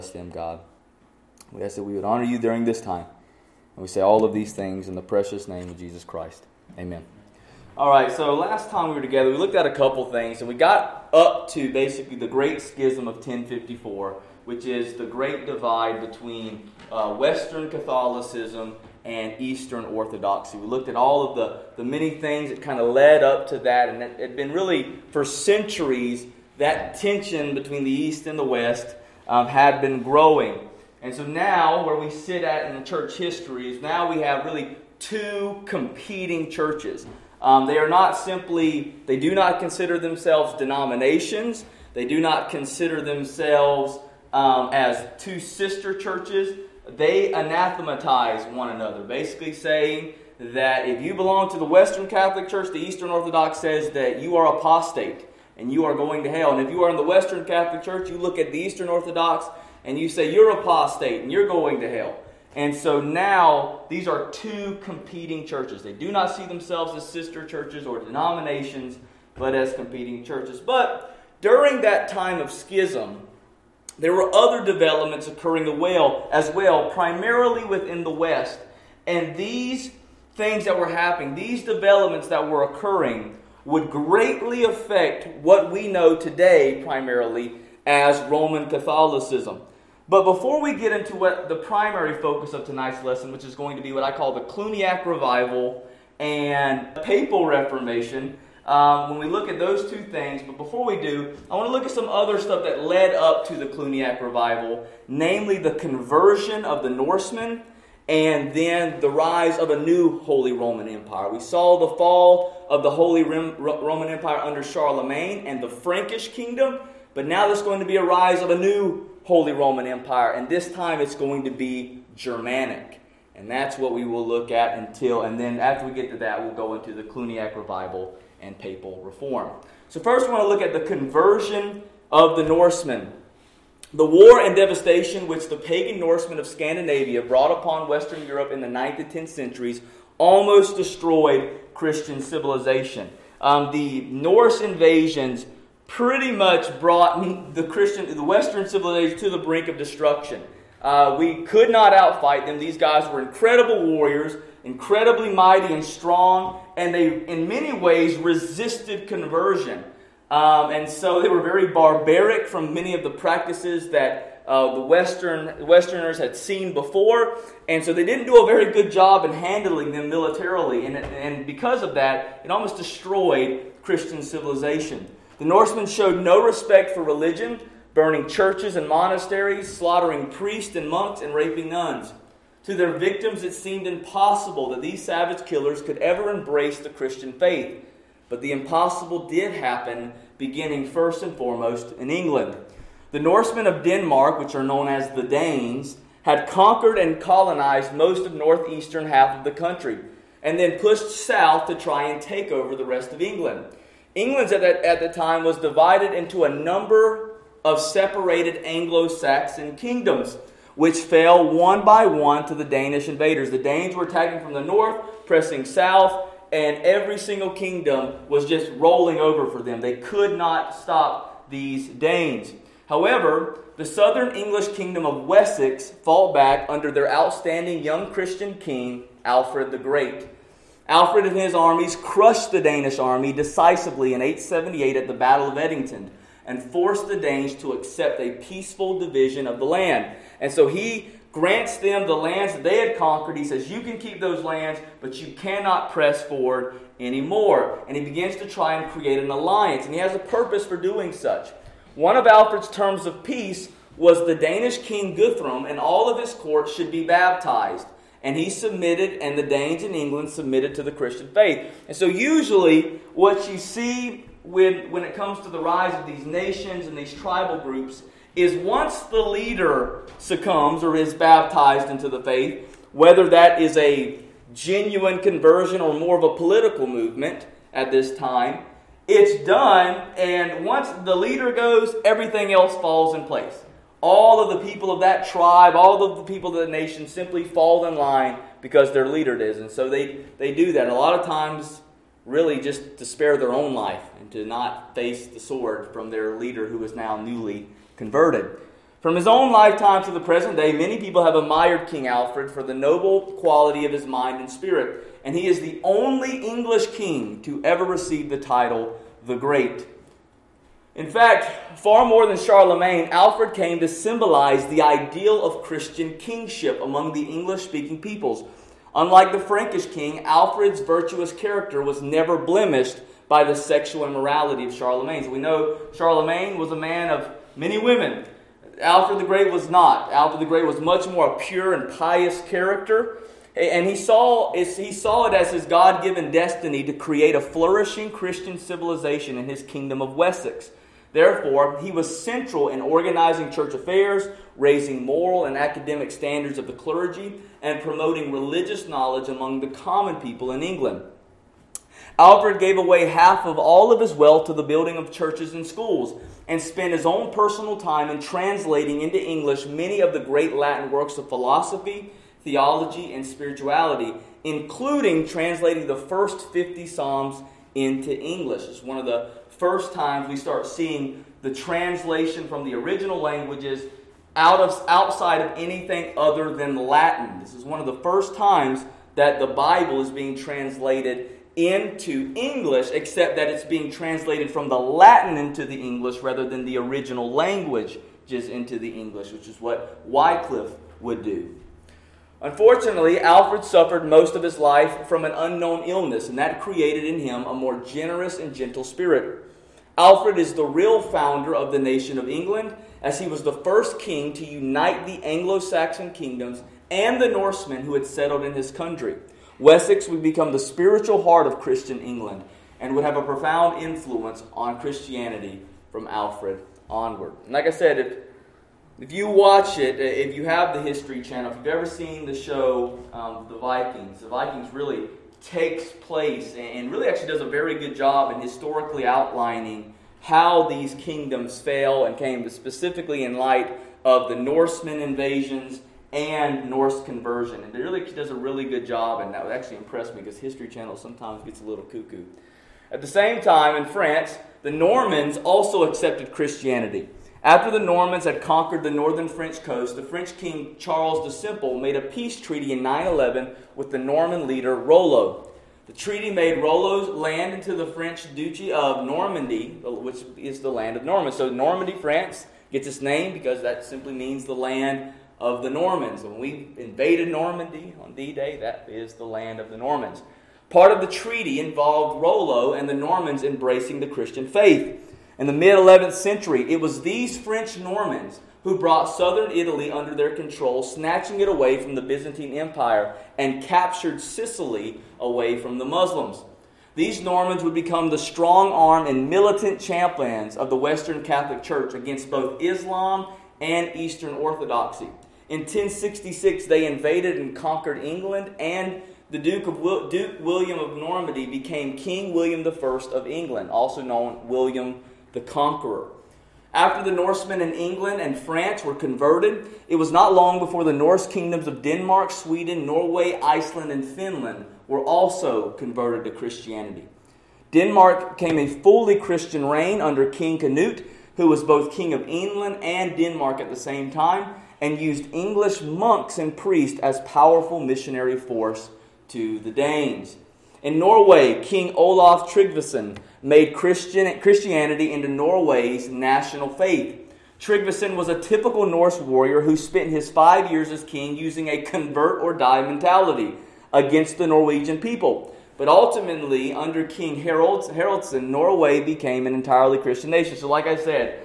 Bless them, God. We ask that we would honor you during this time. And we say all of these things in the precious name of Jesus Christ. Amen. All right, so last time we were together, we looked at a couple things, and we got up to basically the Great Schism of 1054, which is the great divide between Western Catholicism and Eastern Orthodoxy. We looked at all of the many things that kind of led up to that, and it had been really, for centuries, that tension between the East and the West had been growing. And so now, where we sit at in the church history is now we have really two competing churches. They do not consider themselves denominations. They do not consider themselves as two sister churches. They anathematize one another, basically saying that if you belong to the Western Catholic Church, the Eastern Orthodox says that you are apostate and you are going to hell. And if you are in the Western Catholic Church, you look at the Eastern Orthodox and you say you're apostate and you're going to hell. And so now these are two competing churches. They do not see themselves as sister churches or denominations, but as competing churches. But during that time of schism, there were other developments occurring as well, primarily within the West. And these things that were happening, these developments that were occurring, would greatly affect what we know today primarily as Roman Catholicism. But before we get into what the primary focus of tonight's lesson, which is going to be what I call the Cluniac Revival and Papal Reformation, when we look at those two things, but before we do, I want to look at some other stuff that led up to the Cluniac Revival, namely the conversion of the Norsemen and then the rise of a new Holy Roman Empire. We saw the fall of the Holy Roman Empire under Charlemagne and the Frankish kingdom, but now there's going to be a rise of a new Holy Roman Empire, and this time it's going to be Germanic. And that's what we will look at and then after we get to that, we'll go into the Cluniac Revival and Papal Reform. So first we want to look at the conversion of the Norsemen. The war and devastation which the pagan Norsemen of Scandinavia brought upon Western Europe in the 9th and 10th centuries almost destroyed Christian civilization. The Norse invasions pretty much brought the Western civilization to the brink of destruction. We could not outfight them. These guys were incredible warriors, incredibly mighty and strong, and they, in many ways, resisted conversion. And so they were very barbaric from many of the practices that the Westerners had seen before, and so they didn't do a very good job in handling them militarily, and because of that, it almost destroyed Christian civilization. The Norsemen showed no respect for religion, burning churches and monasteries, slaughtering priests and monks, and raping nuns. To their victims, it seemed impossible that these savage killers could ever embrace the Christian faith. But the impossible did happen, beginning first and foremost in England. The Norsemen of Denmark, which are known as the Danes, had conquered and colonized most of northeastern half of the country, and then pushed south to try and take over the rest of England. England at the time was divided into a number of separated Anglo-Saxon kingdoms, which fell one by one to the Danish invaders. The Danes were attacking from the north, pressing south, and every single kingdom was just rolling over for them. They could not stop these Danes. However, the southern English kingdom of Wessex fought back under their outstanding young Christian king, Alfred the Great. Alfred and his armies crushed the Danish army decisively in 878 at the Battle of Edington and forced the Danes to accept a peaceful division of the land. And so he grants them the lands that they had conquered. He says, you can keep those lands, but you cannot press forward anymore. And he begins to try and create an alliance, and he has a purpose for doing such. One of Alfred's terms of peace was the Danish king Guthrum and all of his court should be baptized. And he submitted, and the Danes in England submitted to the Christian faith. And so usually what you see when it comes to the rise of these nations and these tribal groups is once the leader succumbs or is baptized into the faith, whether that is a genuine conversion or more of a political movement at this time, it's done, and once the leader goes, everything else falls in place. All of the people of that tribe, all of the people of the nation simply fall in line because their leader does. And so they do that. And a lot of times, really just to spare their own life and to not face the sword from their leader who is now newly converted. From his own lifetime to the present day, many people have admired King Alfred for the noble quality of his mind and spirit, and he is the only English king to ever receive the title the Great. In fact, far more than Charlemagne, Alfred came to symbolize the ideal of Christian kingship among the English-speaking peoples. Unlike the Frankish king, Alfred's virtuous character was never blemished by the sexual immorality of Charlemagne. So we know Charlemagne was a man of many women. Alfred the Great was not. Alfred the Great was much more a pure and pious character. And he saw it as his God-given destiny to create a flourishing Christian civilization in his kingdom of Wessex. Therefore, he was central in organizing church affairs, raising moral and academic standards of the clergy, and promoting religious knowledge among the common people in England. Alfred gave away half of all of his wealth to the building of churches and schools, and spent his own personal time in translating into English many of the great Latin works of philosophy, theology, and spirituality, including translating the first 50 Psalms into English. It's one of the first times we start seeing the translation from the original languages outside of anything other than Latin. This is one of the first times that the Bible is being translated into English, except that it's being translated from the Latin into the English rather than the original languages into the English, which is what Wycliffe would do. Unfortunately, Alfred suffered most of his life from an unknown illness, and that created in him a more generous and gentle spirit. Alfred is the real founder of the nation of England, as he was the first king to unite the Anglo-Saxon kingdoms and the Norsemen who had settled in his country. Wessex would become the spiritual heart of Christian England and would have a profound influence on Christianity from Alfred onward. And like I said, if you watch it, if you have the History Channel, if you've ever seen the show The Vikings really takes place and really actually does a very good job in historically outlining how these kingdoms fell and came, specifically in light of the Norsemen invasions and Norse conversion. And it really does a really good job, and that would actually impress me because History Channel sometimes gets a little cuckoo. At the same time, in France, the Normans also accepted Christianity. After the Normans had conquered the northern French coast, the French king Charles the Simple made a peace treaty in 911 with the Norman leader Rollo. The treaty made Rollo's land into the French Duchy of Normandy, which is the land of Normans. So Normandy, France, gets its name because that simply means the land of the Normans. When we invaded Normandy on D-Day, that is the land of the Normans. Part of the treaty involved Rollo and the Normans embracing the Christian faith. In the mid-11th century, it was these French Normans who brought southern Italy under their control, snatching it away from the Byzantine Empire and captured Sicily away from the Muslims. These Normans would become the strong arm and militant champions of the Western Catholic Church against both Islam and Eastern Orthodoxy. In 1066, they invaded and conquered England, and the Duke William of Normandy became King William I of England, also known William the Conqueror. After the Norsemen in England and France were converted, it was not long before the Norse kingdoms of Denmark, Sweden, Norway, Iceland, and Finland were also converted to Christianity. Denmark became a fully Christian reign under King Canute, who was both king of England and Denmark at the same time, and used English monks and priests as powerful missionary force to the Danes. In Norway, King Olaf Tryggvason made Christianity into Norway's national faith. Tryggvason was a typical Norse warrior who spent his 5 years as king using a convert or die mentality against the Norwegian people. But ultimately, under King Haraldsson, Norway became an entirely Christian nation. So like I said,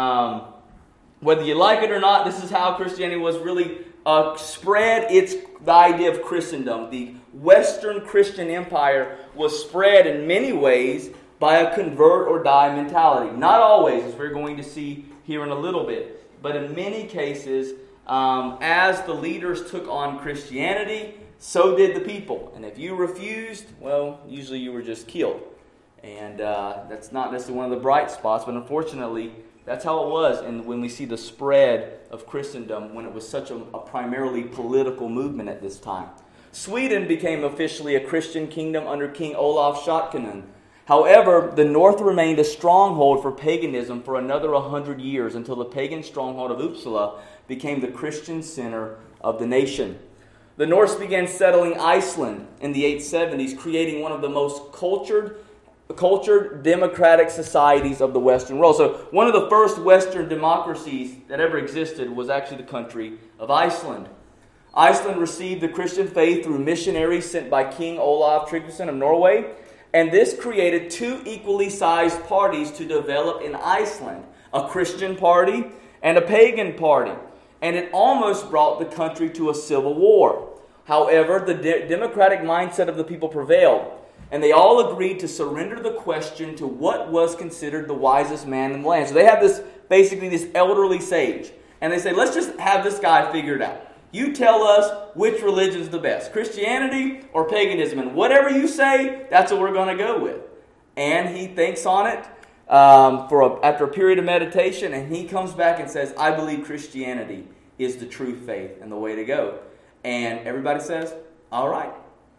whether you like it or not, this is how Christianity was really spread the idea of Christendom. The Western Christian Empire was spread in many ways by a convert or die mentality. Not always, as we're going to see here in a little bit, but in many cases, as the leaders took on Christianity, so did the people. And if you refused, well, usually you were just killed. And that's not necessarily one of the bright spots, but unfortunately, that's how it was. And when we see the spread of Christendom, when it was such a primarily political movement at this time. Sweden became officially a Christian kingdom under King Olaf Skötkonung. However, the north remained a stronghold for paganism for another 100 years until the pagan stronghold of Uppsala became the Christian center of the nation. The Norse began settling Iceland in the 870s, creating one of the most cultured democratic societies of the Western world. So one of the first Western democracies that ever existed was actually the country of Iceland. Iceland received the Christian faith through missionaries sent by King Olav Tryggvason of Norway, and this created two equally sized parties to develop in Iceland, a Christian party and a pagan party. And it almost brought the country to a civil war. However, the democratic mindset of the people prevailed, and they all agreed to surrender the question to what was considered the wisest man in the land. So they have this elderly sage, and they say, let's just have this guy figured out. You tell us which religion is the best, Christianity or paganism, and whatever you say, that's what we're going to go with. And he thinks on it after a period of meditation, and he comes back and says, I believe Christianity is the true faith and the way to go. And everybody says, all right.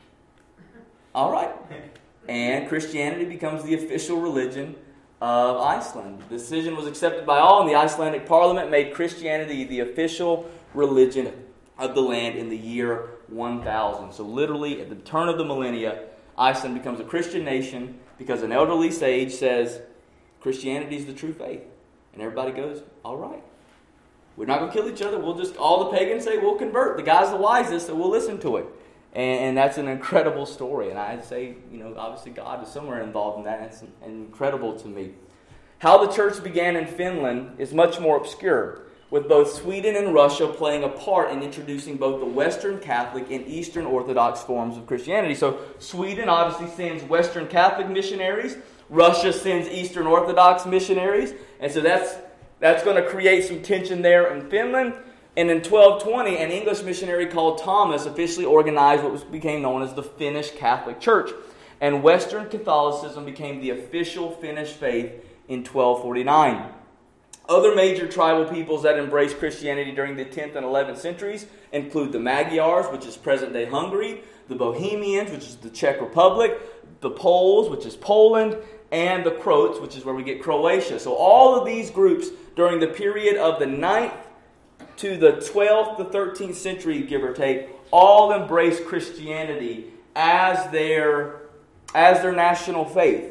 All right. And Christianity becomes the official religion of Iceland. The decision was accepted by all, and the Icelandic parliament made Christianity the official religion of the land in the year 1000. So literally, at the turn of the millennia, Iceland becomes a Christian nation because an elderly sage says, Christianity is the true faith. And everybody goes, all right. We're not going to kill each other. All the pagans say, we'll convert. The guy's the wisest, so we'll listen to it. And that's an incredible story. And I'd say, obviously God is somewhere involved in that. It's incredible to me. How the church began in Finland is much more obscure, with both Sweden and Russia playing a part in introducing both the Western Catholic and Eastern Orthodox forms of Christianity. So Sweden obviously sends Western Catholic missionaries. Russia sends Eastern Orthodox missionaries. And so that's going to create some tension there in Finland. And in 1220, an English missionary called Thomas officially organized what became known as the Finnish Catholic Church. And Western Catholicism became the official Finnish faith in 1249. Other major tribal peoples that embraced Christianity during the 10th and 11th centuries include the Magyars, which is present-day Hungary, the Bohemians, which is the Czech Republic, the Poles, which is Poland, and the Croats, which is where we get Croatia. So all of these groups during the period of the 9th to the 12th to 13th century, give or take, all embraced Christianity as their national faith.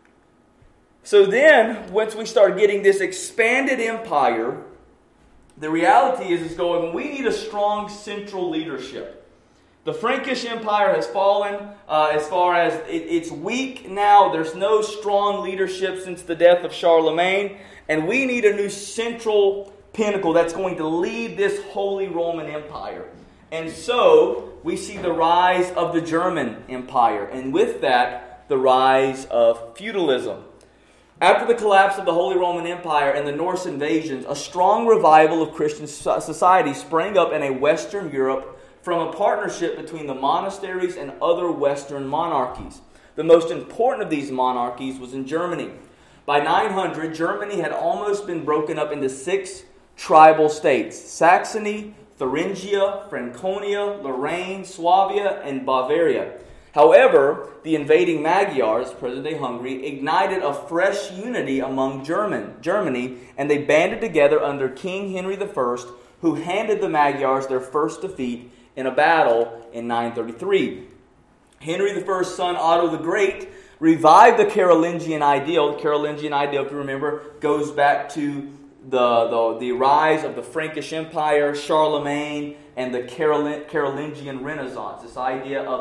So then, once we start getting this expanded empire, the reality is going, we need a strong central leadership. The Frankish Empire has fallen as far as it's weak now. There's no strong leadership since the death of Charlemagne. And we need a new central pinnacle that's going to lead this Holy Roman Empire. And so we see the rise of the German Empire. And with that, the rise of feudalism. After the collapse of the Holy Roman Empire and the Norse invasions, a strong revival of Christian society sprang up in a Western Europe from a partnership between the monasteries and other Western monarchies. The most important of these monarchies was in Germany. By 900, Germany had almost been broken up into 6 tribal states: Saxony, Thuringia, Franconia, Lorraine, Swabia, and Bavaria. However, the invading Magyars, present-day Hungary, ignited a fresh unity among Germany, and they banded together under King Henry I, who handed the Magyars their first defeat in a battle in 933. Henry I's son, Otto the Great, revived the Carolingian ideal. The Carolingian ideal, if you remember, goes back to the rise of the Frankish Empire, Charlemagne, and the Carolingian Renaissance. This idea of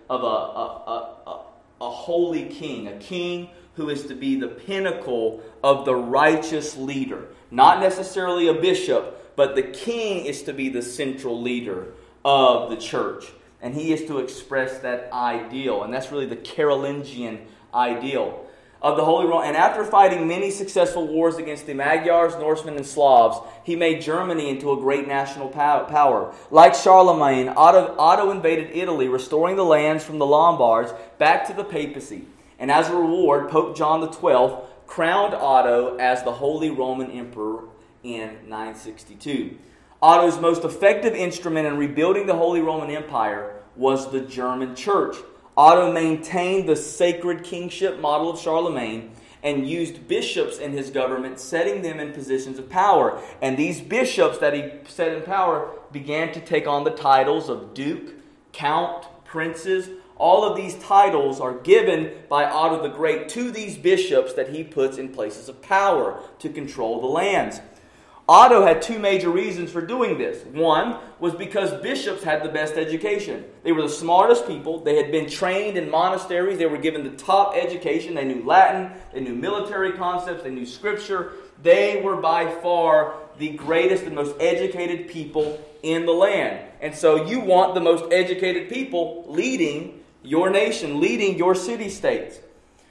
a holy king, a king who is to be the pinnacle of the righteous leader. Not necessarily a bishop, but the king is to be the central leader of the church. And he is to express that ideal. And that's really the Carolingian ideal of the Holy Roman. And after fighting many successful wars against the Magyars, Norsemen, and Slavs, he made Germany into a great national power. Like Charlemagne, Otto invaded Italy, restoring the lands from the Lombards back to the papacy. And as a reward, Pope John XII crowned Otto as the Holy Roman Emperor in 962. Otto's most effective instrument in rebuilding the Holy Roman Empire was the German Church. Otto maintained the sacred kingship model of Charlemagne and used bishops in his government, setting them in positions of power. And these bishops that he set in power began to take on the titles of duke, count, princes. All of these titles are given by Otto the Great to these bishops that he puts in places of power to control the lands. Otto had two major reasons for doing this. One was because bishops had the best education. They were the smartest people. They had been trained in monasteries. They were given the top education. They knew Latin. They knew military concepts. They knew Scripture. They were by far the greatest and most educated people in the land. And so you want the most educated people leading your nation, leading your city-states.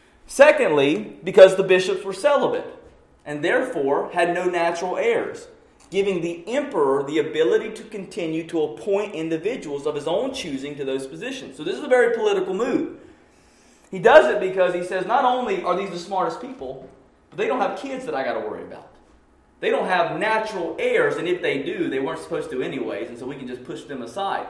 Secondly, because the bishops were celibate and therefore had no natural heirs, giving the emperor the ability to continue to appoint individuals of his own choosing to those positions. So this is a very political move. He does it because he says, not only are these the smartest people, but they don't have kids that I got to worry about. They don't have natural heirs, and if they do, they weren't supposed to anyways, and so we can just push them aside.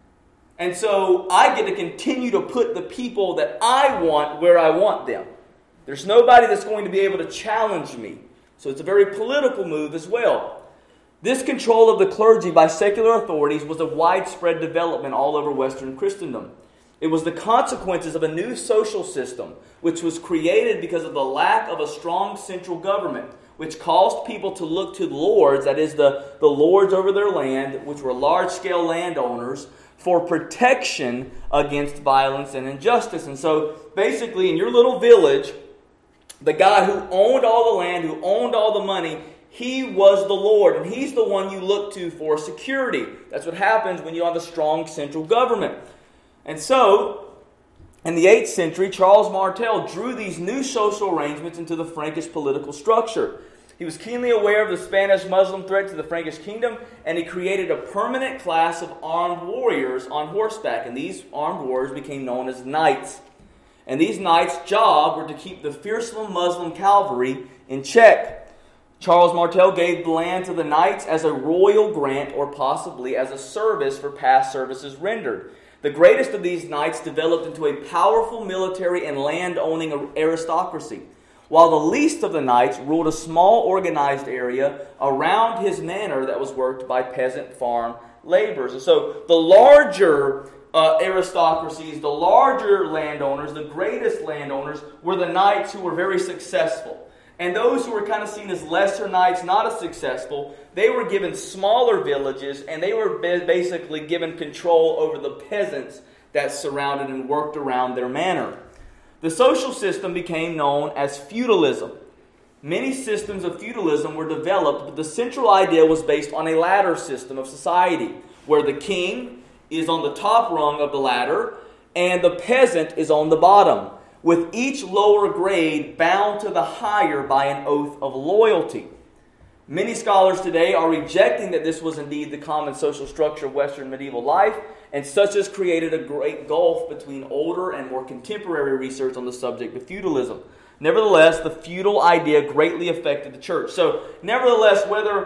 And so I get to continue to put the people that I want where I want them. There's nobody that's going to be able to challenge me. So it's a very political move as well. This control of the clergy by secular authorities was a widespread development all over Western Christendom. It was the consequences of a new social system, which was created because of the lack of a strong central government, which caused people to look to lords, that is the lords over their land, which were large-scale landowners, for protection against violence and injustice. And so basically in your little village, the guy who owned all the land, who owned all the money, he was the Lord, and he's the one you look to for security. That's what happens when you have a strong central government. And so, in the 8th century, Charles Martel drew these new social arrangements into the Frankish political structure. He was keenly aware of the Spanish Muslim threat to the Frankish kingdom, and he created a permanent class of armed warriors on horseback, and these armed warriors became known as knights. And these knights' job were to keep the fearsome Muslim cavalry in check. Charles Martel gave the land to the knights as a royal grant or possibly as a service for past services rendered. The greatest of these knights developed into a powerful military and land-owning aristocracy, while the least of the knights ruled a small organized area around his manor that was worked by peasant farm laborers. And so the larger aristocracies, the larger landowners, the greatest landowners were the knights who were very successful. And those who were kind of seen as lesser knights, not as successful, they were given smaller villages, and they were basically given control over the peasants that surrounded and worked around their manor. The social system became known as feudalism. Many systems of feudalism were developed, but the central idea was based on a ladder system of society, where the king is on the top rung of the ladder, and the peasant is on the bottom, with each lower grade bound to the higher by an oath of loyalty. Many scholars today are rejecting that this was indeed the common social structure of Western medieval life, and such has created a great gulf between older and more contemporary research on the subject of feudalism. Nevertheless, the feudal idea greatly affected the church. So, nevertheless,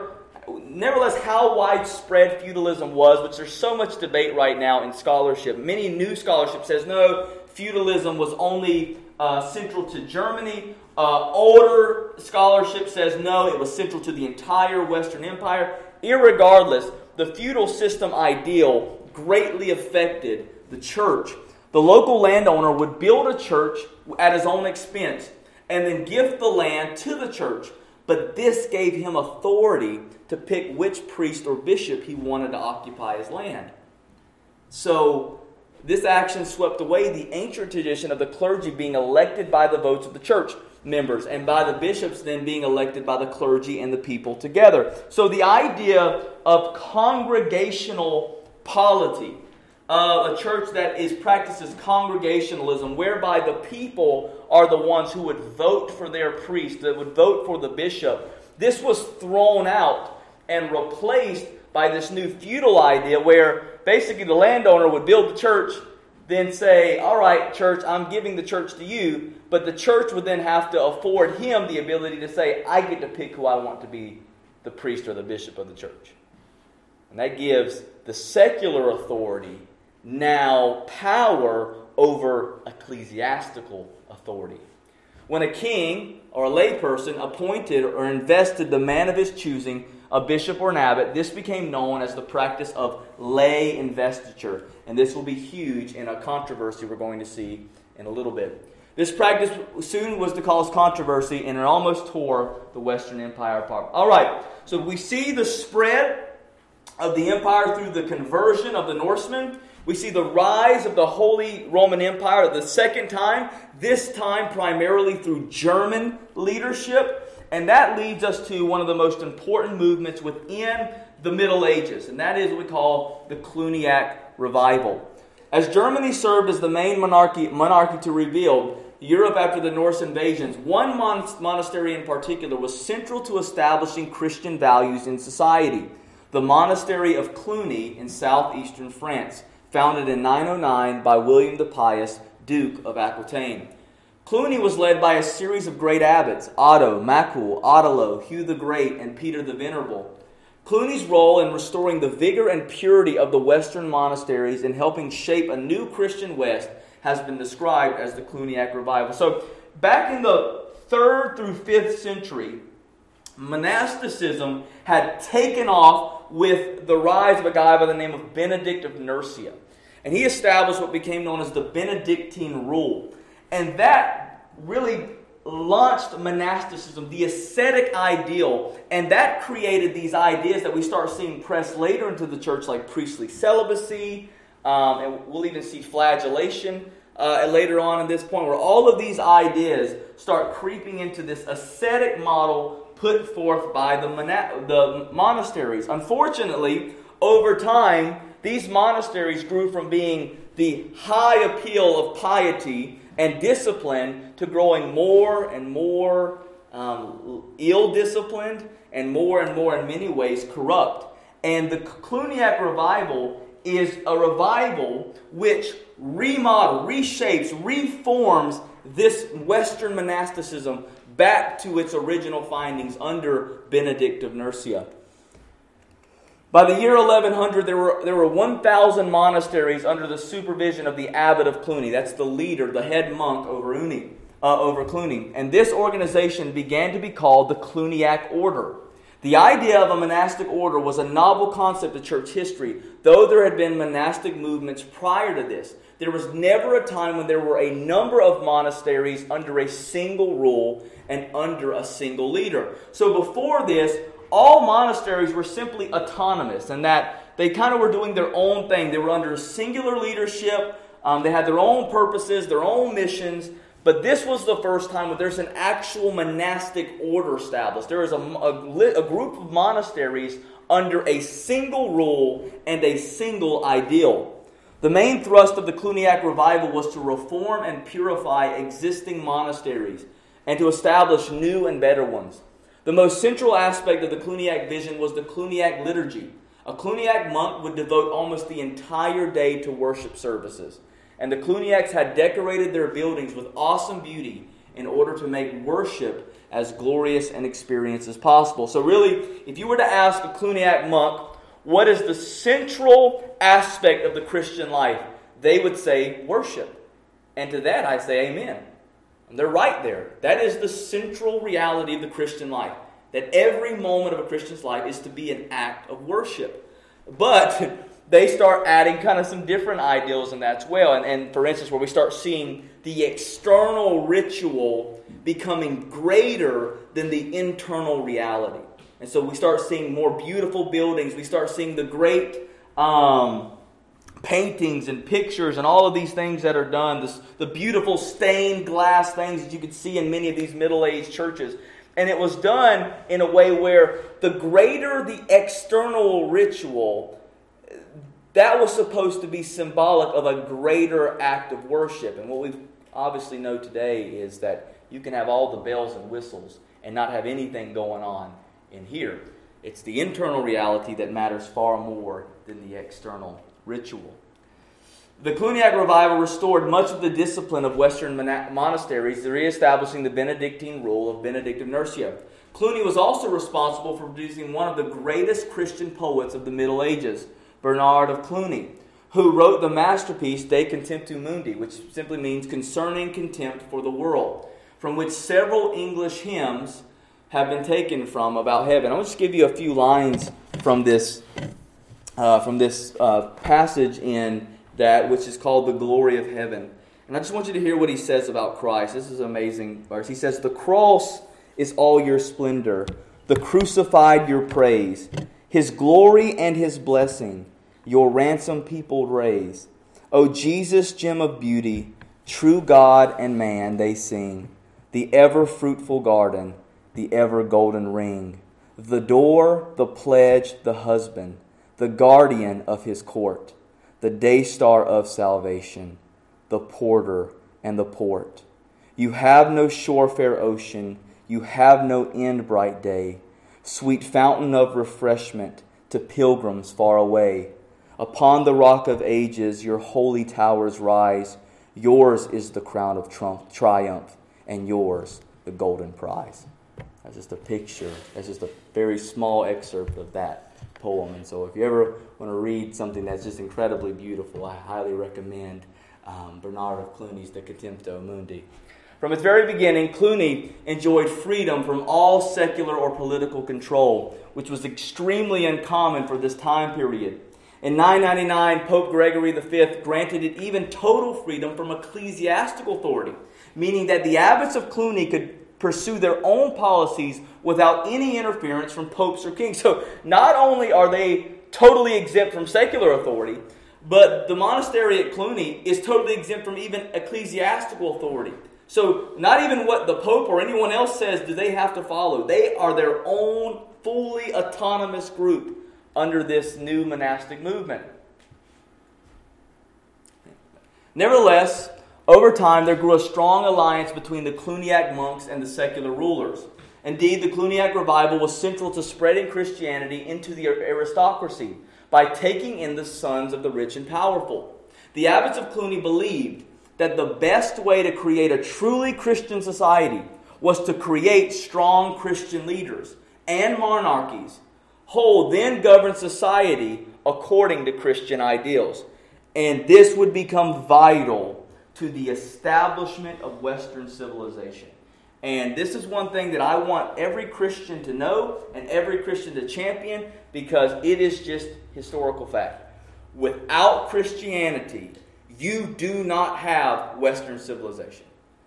how widespread feudalism was, which there's so much debate right now in scholarship. Many new scholarship says, no, feudalism was only central to Germany. Older scholarship says, no, it was central to the entire Western Empire. Irregardless, the feudal system ideal greatly affected the church. The local landowner would build a church at his own expense and then gift the land to the church. But this gave him authority to pick which priest or bishop he wanted to occupy his land. So this action swept away the ancient tradition of the clergy being elected by the votes of the church members and by the bishops then being elected by the clergy and the people together. So the idea of congregational polity, a church that practices congregationalism, whereby the people are the ones who would vote for their priest, that would vote for the bishop, this was thrown out and replaced by this new feudal idea where basically the landowner would build the church, then say, all right, church, I'm giving the church to you, but the church would then have to afford him the ability to say, I get to pick who I want to be the priest or the bishop of the church. And that gives the secular authority now power over ecclesiastical authority. When a king or a layperson appointed or invested the man of his choosing, a bishop or an abbot, this became known as the practice of lay investiture. And this will be huge in a controversy we're going to see in a little bit. This practice soon was to cause controversy, and it almost tore the Western Empire apart. All right, so we see the spread of the empire through the conversion of the Norsemen. We see the rise of the Holy Roman Empire the second time, this time primarily through German leadership. And that leads us to one of the most important movements within the Middle Ages, and that is what we call the Cluniac Revival. As Germany served as the main monarchy to rebuild Europe after the Norse invasions, one monastery in particular was central to establishing Christian values in society. The monastery of Cluny in southeastern France, founded in 909 by William the Pious, Duke of Aquitaine. Cluny was led by a series of great abbots, Otto, Macul, Ottolo, Hugh the Great, and Peter the Venerable. Cluny's role in restoring the vigor and purity of the Western monasteries and helping shape a new Christian West has been described as the Cluniac Revival. So, back in the 3rd through 5th century, monasticism had taken off with the rise of a guy by the name of Benedict of Nursia. And he established what became known as the Benedictine rule. And that really launched monasticism, the ascetic ideal, and that created these ideas that we start seeing pressed later into the church, like priestly celibacy, and we'll even see flagellation later on in this point, where all of these ideas start creeping into this ascetic model put forth by the monasteries. Unfortunately, over time, these monasteries grew from being the high appeal of piety and discipline to growing more and more ill-disciplined and more in many ways corrupt. And the Cluniac Revival is a revival which reshapes, reforms this Western monasticism back to its original findings under Benedict of Nursia. By the year 1100, there were 1,000 monasteries under the supervision of the abbot of Cluny. That's the leader, the head monk over Cluny. And this organization began to be called the Cluniac Order. The idea of a monastic order was a novel concept of church history, though there had been monastic movements prior to this. There was never a time when there were a number of monasteries under a single rule and under a single leader. So before this, all monasteries were simply autonomous, and that they kind of were doing their own thing. They were under singular leadership. They had their own purposes, their own missions. But this was the first time where there's an actual monastic order established. There is a group of monasteries under a single rule and a single ideal. The main thrust of the Cluniac Revival was to reform and purify existing monasteries and to establish new and better ones. The most central aspect of the Cluniac vision was the Cluniac liturgy. A Cluniac monk would devote almost the entire day to worship services. And the Cluniacs had decorated their buildings with awesome beauty in order to make worship as glorious an experience as possible. So really, if you were to ask a Cluniac monk, what is the central aspect of the Christian life? They would say worship. And to that I say amen. And they're right there. That is the central reality of the Christian life. That every moment of a Christian's life is to be an act of worship. But they start adding kind of some different ideals in that as well. And for instance, where we start seeing the external ritual becoming greater than the internal reality. And so we start seeing more beautiful buildings. We start seeing the great paintings and pictures and all of these things that are done. The beautiful stained glass things that you could see in many of these middle-aged churches. And it was done in a way where the greater the external ritual, that was supposed to be symbolic of a greater act of worship. And what we obviously know today is that you can have all the bells and whistles and not have anything going on in here. It's the internal reality that matters far more than the external ritual. The Cluniac Revival restored much of the discipline of Western monasteries, re-establishing the Benedictine rule of Benedict of Nursia. Cluny was also responsible for producing one of the greatest Christian poets of the Middle Ages, Bernard of Cluny. who wrote the masterpiece De Contemptu Mundi, which simply means concerning contempt for the world, from which several English hymns have been taken from about heaven. I'll just give you a few lines from this passage in that, which is called The Glory of Heaven. And I just want you to hear what he says about Christ. This is an amazing verse. He says, "The cross is all your splendor, the crucified your praise, His glory and His blessing, your ransom people raise. O Jesus, gem of beauty, true God and man, they sing, the ever fruitful garden, the ever golden ring, the door, the pledge, the husband, the guardian of His court, the day star of salvation, the porter and the port. You have no shore, fair ocean, you have no end, bright day, sweet fountain of refreshment to pilgrims far away. Upon the rock of ages your holy towers rise. Yours is the crown of triumph, and yours the golden prize." That's just a picture. That's just a very small excerpt of that poem. And so if you ever want to read something that's just incredibly beautiful, I highly recommend Bernard of Cluny's De Contemptu Mundi. From its very beginning, Cluny enjoyed freedom from all secular or political control, which was extremely uncommon for this time period. In 999, Pope Gregory V granted it even total freedom from ecclesiastical authority, meaning that the abbots of Cluny could pursue their own policies without any interference from popes or kings. So not only are they totally exempt from secular authority, but the monastery at Cluny is totally exempt from even ecclesiastical authority. So not even what the Pope or anyone else says do they have to follow. They are their own fully autonomous group under this new monastic movement. Nevertheless, over time there grew a strong alliance between the Cluniac monks and the secular rulers. Indeed, the Cluniac revival was central to spreading Christianity into the aristocracy by taking in the sons of the rich and powerful. The abbots of Cluny believed that the best way to create a truly Christian society was to create strong Christian leaders and monarchies who then govern society according to Christian ideals. And this would become vital to the establishment of Western civilization. And this is one thing that I want every Christian to know and every Christian to champion, because it is just historical fact. Without Christianity, you do not have Western civilization.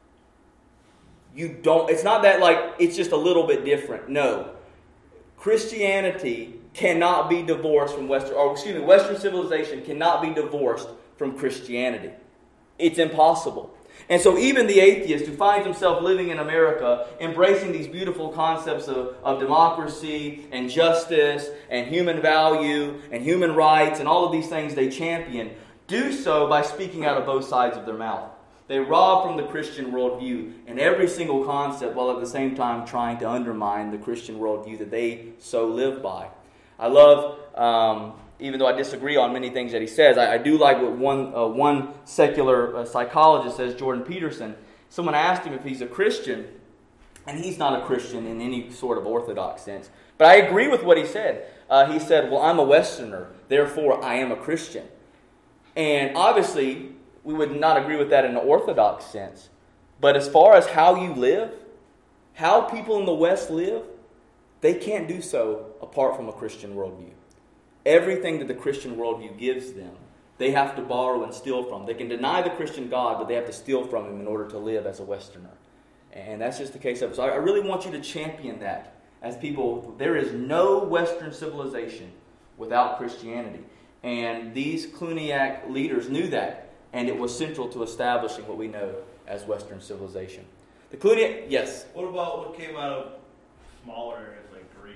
You don't. It's not that like it's just a little bit different. No. Christianity cannot be divorced from Western civilization cannot be divorced from Christianity. It's impossible. And so even the atheist who finds himself living in America, embracing these beautiful concepts of democracy and justice and human value and human rights and all of these things they champion, do so by speaking out of both sides of their mouth. They rob from the Christian worldview in every single concept, while at the same time trying to undermine the Christian worldview that they so live by. I love, even though I disagree on many things that he says, I do like what one secular psychologist says, Jordan Peterson. Someone asked him if he's a Christian, and he's not a Christian in any sort of orthodox sense. But I agree with what he said. He said, well, I'm a Westerner, therefore I am a Christian. And obviously, we would not agree with that in an orthodox sense. But as far as how you live, how people in the West live, they can't do so apart from a Christian worldview. Everything that the Christian worldview gives them, they have to borrow and steal from. They can deny the Christian God, but they have to steal from Him in order to live as a Westerner. And that's just the case of it. So I really want you to champion that as people. There is no Western civilization without Christianity. And these Cluniac leaders knew that. And it was central to establishing what we know as Western civilization. The Cluniac, yes? What about what came out of smaller areas like Greece?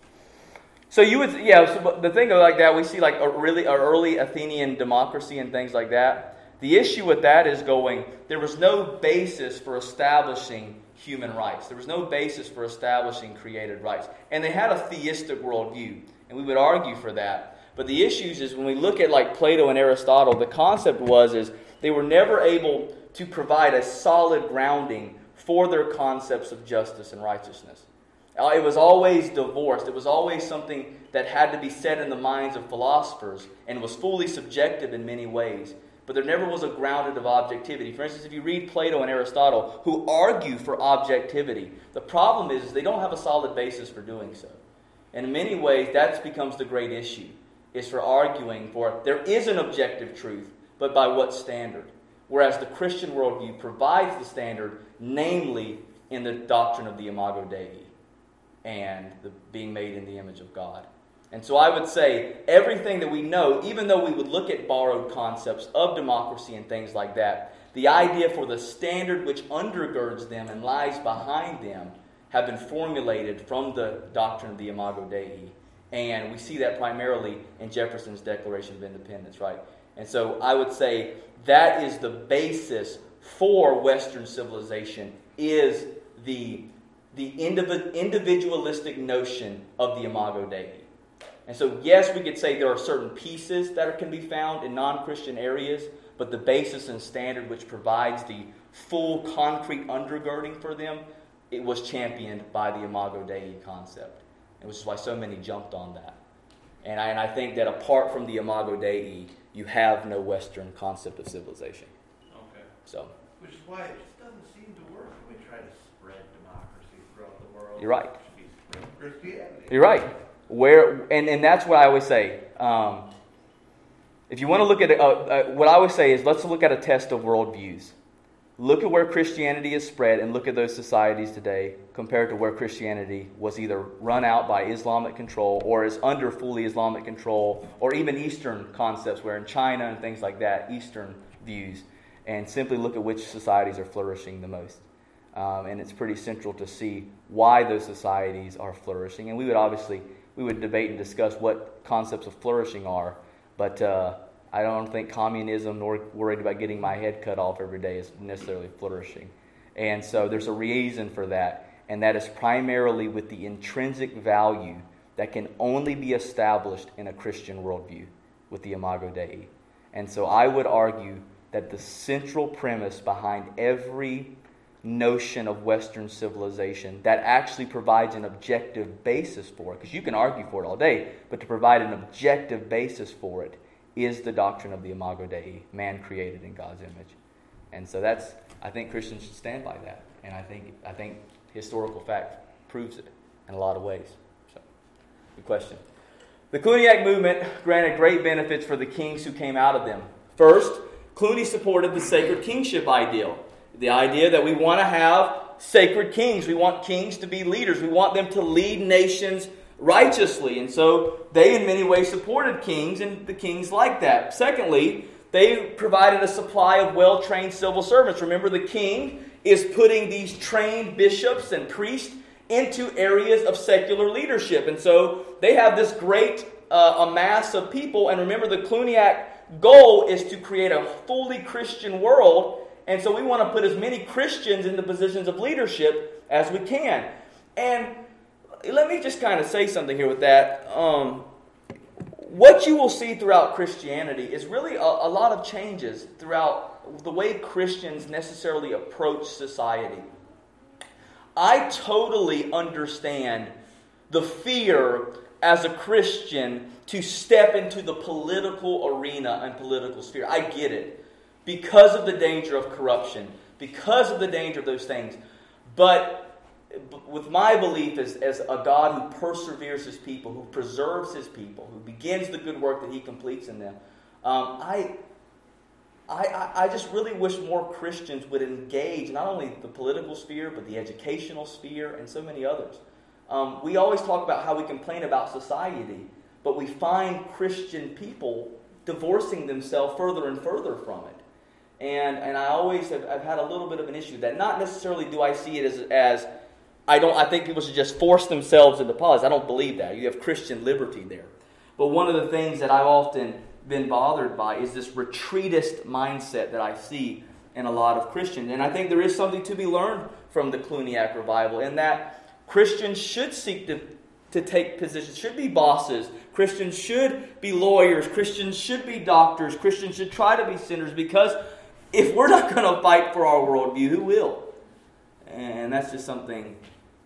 So you would, so the thing like that, we see like a early Athenian democracy and things like that. The issue with that is there was no basis for establishing human rights. There was no basis for establishing created rights. And they had a theistic worldview. And we would argue for that. But the issues is when we look at like Plato and Aristotle, the concept is they were never able to provide a solid grounding for their concepts of justice and righteousness. It was always divorced. It was always something that had to be set in the minds of philosophers and was fully subjective in many ways. But there never was a grounded of objectivity. For instance, if you read Plato and Aristotle, who argue for objectivity, the problem is they don't have a solid basis for doing so. And in many ways, that becomes the great issue, is for arguing for there is an objective truth, but by what standard? Whereas the Christian worldview provides the standard, namely in the doctrine of the Imago Dei and the being made in the image of God. And so I would say everything that we know, even though we would look at borrowed concepts of democracy and things like that, the idea for the standard which undergirds them and lies behind them have been formulated from the doctrine of the Imago Dei. And we see that primarily in Jefferson's Declaration of Independence, right? And so I would say that is the basis for Western civilization, is the individualistic notion of the Imago Dei. And so, yes, we could say there are certain pieces that can be found in non-Christian areas, but the basis and standard which provides the full concrete undergirding for them, it was championed by the Imago Dei concept. And which is why so many jumped on that. And I think that apart from the Imago Dei, you have no Western concept of civilization. Okay. So, which is why it just doesn't seem to work when we try to spread democracy throughout the world. You're right. It should be spread Christianity. You're right. And that's what I always say. If you want to look at what I always say is, let's look at a test of worldviews. Look at where Christianity is spread and look at those societies today compared to where Christianity was either run out by Islamic control or is under fully Islamic control, or even Eastern concepts where in China and things like that, Eastern views, and simply look at which societies are flourishing the most. And it's pretty central to see why those societies are flourishing. And we would debate and discuss what concepts of flourishing are, but I don't think communism nor worried about getting my head cut off every day is necessarily flourishing. And so there's a reason for that, and that is primarily with the intrinsic value that can only be established in a Christian worldview with the Imago Dei. And so I would argue that the central premise behind every notion of Western civilization that actually provides an objective basis for it, because you can argue for it all day, but to provide an objective basis for it is the doctrine of the Imago Dei, man created in God's image. And so I think Christians should stand by that. And I think historical fact proves it in a lot of ways. So, good question. The Cluniac movement granted great benefits for the kings who came out of them. First, Cluny supported the sacred kingship ideal. The idea that we want to have sacred kings. We want kings to be leaders. We want them to lead nations righteously. And so they in many ways supported kings, and the kings liked that. Secondly, they provided a supply of well-trained civil servants. Remember, the king is putting these trained bishops and priests into areas of secular leadership. And so they have this great amass of people. And remember, the Cluniac goal is to create a fully Christian world. And so we want to put as many Christians in the positions of leadership as we can. And let me just kind of say something here with that. What you will see throughout Christianity is really a lot of changes throughout the way Christians necessarily approach society. I totally understand the fear as a Christian to step into the political arena and political sphere. I get it. Because of the danger of corruption, because of the danger of those things. But with my belief as a God who perseveres His people, who preserves His people, who begins the good work that He completes in them, I just really wish more Christians would engage not only the political sphere, but the educational sphere and so many others. We always talk about how we complain about society, but we find Christian people divorcing themselves further and further from it. And I always I've had a little bit of an issue with that. Not necessarily do I see it as I think people should just force themselves into politics. I don't believe that. You have Christian liberty there. But one of the things that I've often been bothered by is this retreatist mindset that I see in a lot of Christians. And I think there is something to be learned from the Cluniac revival in that Christians should seek to take positions, should be bosses. Christians should be lawyers. Christians should be doctors. Christians should try to be sinners, because if we're not going to fight for our worldview, who will? And that's just something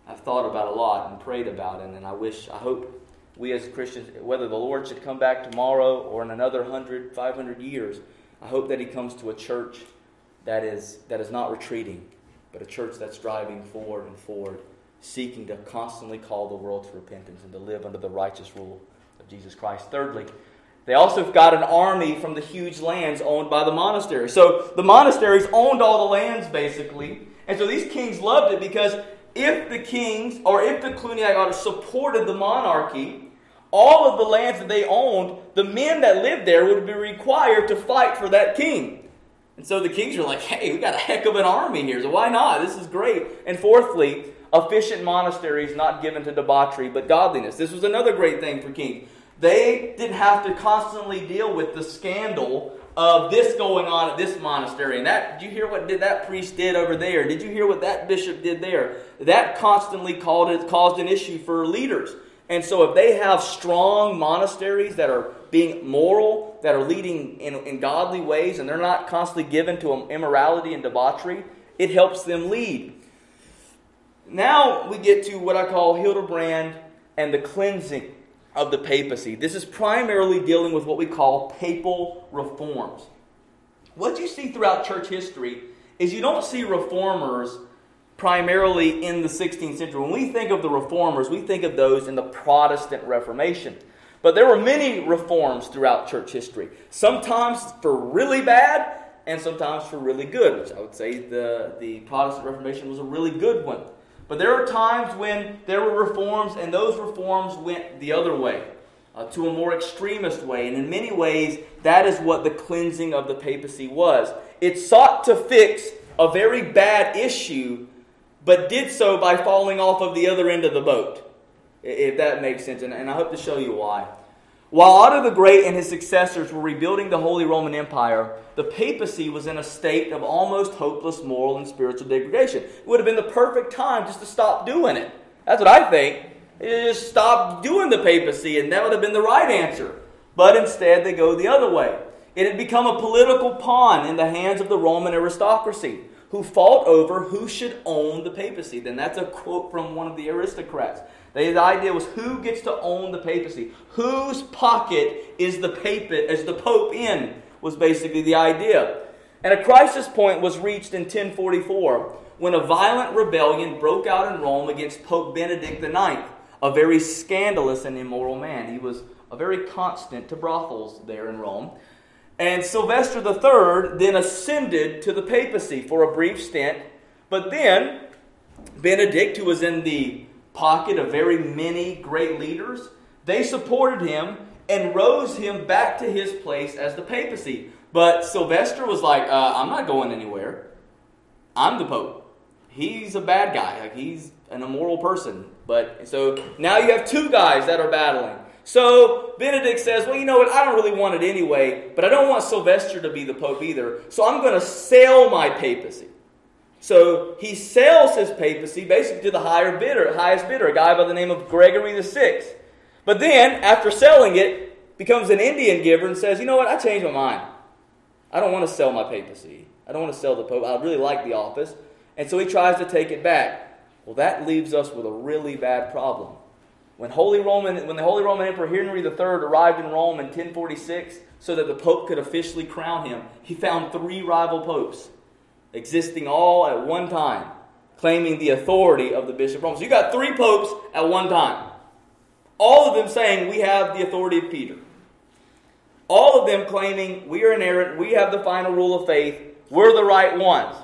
I've thought about a lot and prayed about it, and I hope we as Christians, whether the Lord should come back tomorrow or in another 100, 500 years, I hope that He comes to a church that is not retreating, but a church that's driving forward and forward, seeking to constantly call the world to repentance and to live under the righteous rule of Jesus Christ. Thirdly, they also got an army from the huge lands owned by the monastery. So the monasteries owned all the lands, basically. And so these kings loved it because if the kings, or if the Cluniac orders supported the monarchy, all of the lands that they owned, the men that lived there would be required to fight for that king. And so the kings are like, hey, we got a heck of an army here, so why not? This is great. And fourthly, efficient monasteries not given to debauchery, but godliness. This was another great thing for kings. They didn't have to constantly deal with the scandal of this going on at this monastery. And did you hear what that priest did over there? Did you hear what that bishop did there? That constantly caused an issue for leaders. And so if they have strong monasteries that are being moral, that are leading in godly ways, and they're not constantly given to immorality and debauchery, it helps them lead. Now we get to what I call Hildebrand and the cleansing of the papacy. This is primarily dealing with what we call papal reforms. What you see throughout church history is you don't see reformers primarily in the 16th century. When we think of the reformers, we think of those in the Protestant Reformation. But there were many reforms throughout church history. Sometimes for really bad and sometimes for really good, which I would say the Protestant Reformation was a really good one. But there are times when there were reforms, and those reforms went the other way, to a more extremist way. And in many ways, that is what the cleansing of the papacy was. It sought to fix a very bad issue, but did so by falling off of the other end of the boat, if that makes sense. And I hope to show you why. While Otto the Great and his successors were rebuilding the Holy Roman Empire, the papacy was in a state of almost hopeless moral and spiritual degradation. It would have been the perfect time just to stop doing it. That's what I think. Just stop doing the papacy, and that would have been the right answer. But instead, they go the other way. It had become a political pawn in the hands of the Roman aristocracy, who fought over who should own the papacy. Then that's a quote from one of the aristocrats. The idea was who gets to own the papacy. Whose pocket is the Pope in, was basically the idea. And a crisis point was reached in 1044 when a violent rebellion broke out in Rome against Pope Benedict IX, a very scandalous and immoral man. He was a very constant to brothels there in Rome. And Sylvester III then ascended to the papacy for a brief stint. But then Benedict, who was in the pocket of very many great leaders, they supported him and rose him back to his place as the papacy. But Sylvester was like, I'm not going anywhere. I'm the Pope. He's a bad guy. He's an immoral person. But so now you have two guys that are battling. So Benedict says, well, you know what? I don't really want it anyway, but I don't want Sylvester to be the Pope either. So I'm going to sell my papacy. So he sells his papacy basically to the highest bidder, a guy by the name of Gregory VI. But then, after selling it, becomes an Indian giver and says, you know what, I changed my mind. I don't want to sell my papacy. I don't want to sell the Pope. I really like the office. And so he tries to take it back. Well, that leaves us with a really bad problem. When the Holy Roman Emperor Henry III arrived in Rome in 1046 so that the Pope could officially crown him, he found 3 rival popes existing all at one time, claiming the authority of the Bishop of Rome. So you got 3 popes at one time. All of them saying, we have the authority of Peter. All of them claiming, we are inerrant, we have the final rule of faith, we're the right ones.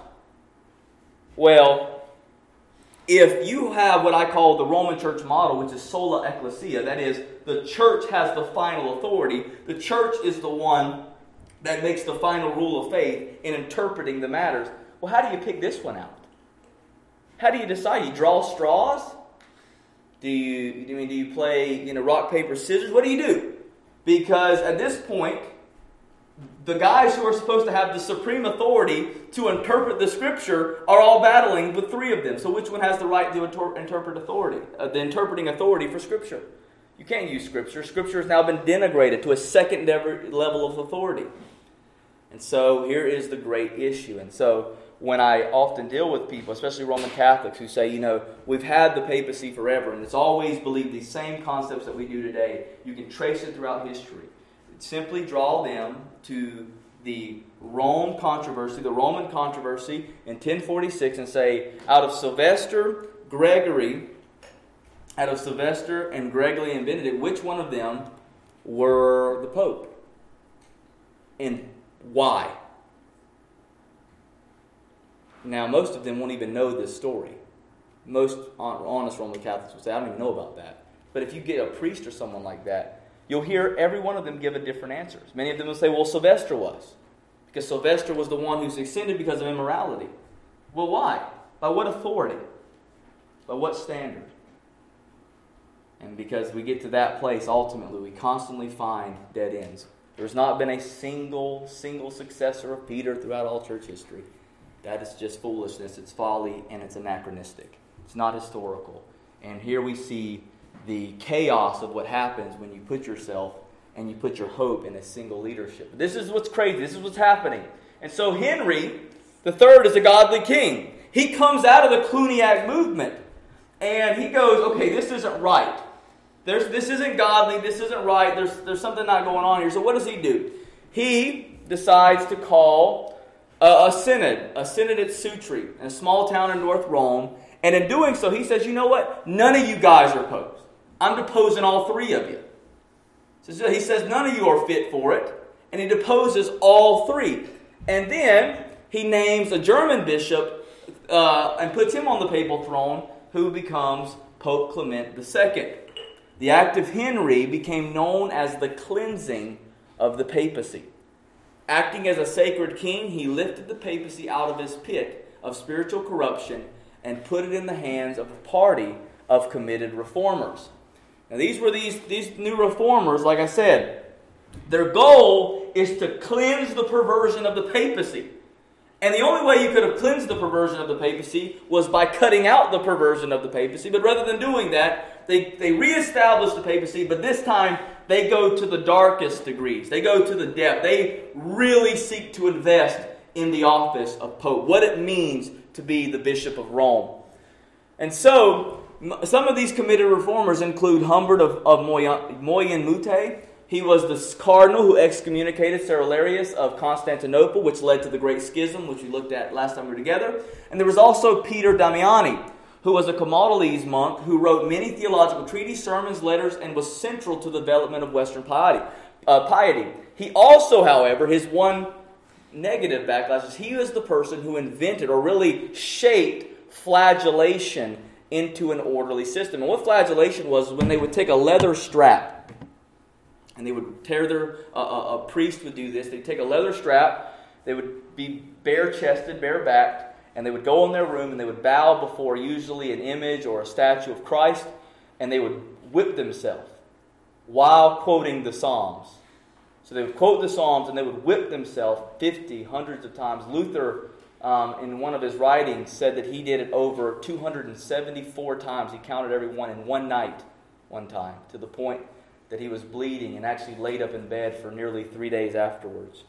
Well, if you have what I call the Roman Church model, which is sola ecclesia, that is, the church has the final authority, the church is the one that makes the final rule of faith in interpreting the matters. Well, how do you pick this one out? How do you decide? You draw straws? Do you play rock, paper, scissors? What do you do? Because at this point, the guys who are supposed to have the supreme authority to interpret the Scripture are all battling with 3 of them. So which one has the right to interpret authority, the interpreting authority for Scripture? You can't use Scripture. Scripture has now been denigrated to a second level of authority. And so here is the great issue. And so when I often deal with people, especially Roman Catholics, who say, we've had the papacy forever, and it's always believed these same concepts that we do today. You can trace it throughout history. Simply draw them to the Roman controversy in 1046, and say, out of Sylvester and Gregory and Benedict, which one of them were the Pope? And why? Now, most of them won't even know this story. Most honest Roman Catholics will say, I don't even know about that. But if you get a priest or someone like that, you'll hear every one of them give a different answer. Many of them will say, well, Sylvester was. Because Sylvester was the one who succeeded because of immorality. Well, why? By what authority? By what standard? And because we get to that place, ultimately, we constantly find dead ends. There's not been a single successor of Peter throughout all church history. That is just foolishness, it's folly, and it's anachronistic. It's not historical. And here we see the chaos of what happens when you put yourself and you put your hope in a single leadership. This is what's crazy. This is what's happening. And so Henry III is a godly king. He comes out of the Cluniac movement, and he goes, okay, this isn't right. This isn't godly. This isn't right. There's something not going on here. So what does he do? He decides to call a synod at Sutri, in a small town in North Rome. And in doing so, he says, you know what? None of you guys are opposed. I'm deposing all three of you. So he says none of you are fit for it. And he deposes all three. And then he names a German bishop and puts him on the papal throne, who becomes Pope Clement II. The act of Henry became known as the cleansing of the papacy. Acting as a sacred king, he lifted the papacy out of his pit of spiritual corruption and put it in the hands of a party of committed reformers. Now these were these new reformers, like I said, their goal is to cleanse the perversion of the papacy. And the only way you could have cleansed the perversion of the papacy was by cutting out the perversion of the papacy. But rather than doing that, they reestablished the papacy, but this time they go to the darkest degrees. They go to the depth. They really seek to invest in the office of Pope, what it means to be the Bishop of Rome. And so, some of these committed reformers include Humbert of Moyenmute. He was the cardinal who excommunicated Cerularius of Constantinople, which led to the Great Schism, which we looked at last time we were together. And there was also Peter Damiani, who was a Camaldolese monk who wrote many theological treatises, sermons, letters, and was central to the development of Western piety. He also, however, his one negative backlash is he was the person who invented or really shaped flagellation into an orderly system. And what flagellation was when they would take a leather strap and they would a priest would do this. They'd take a leather strap, they would be bare-chested, bare-backed, and they would go in their room and they would bow before usually an image or a statue of Christ, and they would whip themselves while quoting the Psalms. So they would quote the Psalms and they would whip themselves 50, hundreds of times. Luther, in one of his writings, said that he did it over 274 times. He counted every one in one night, one time, to the point that he was bleeding and actually laid up in bed for nearly 3 days afterwards.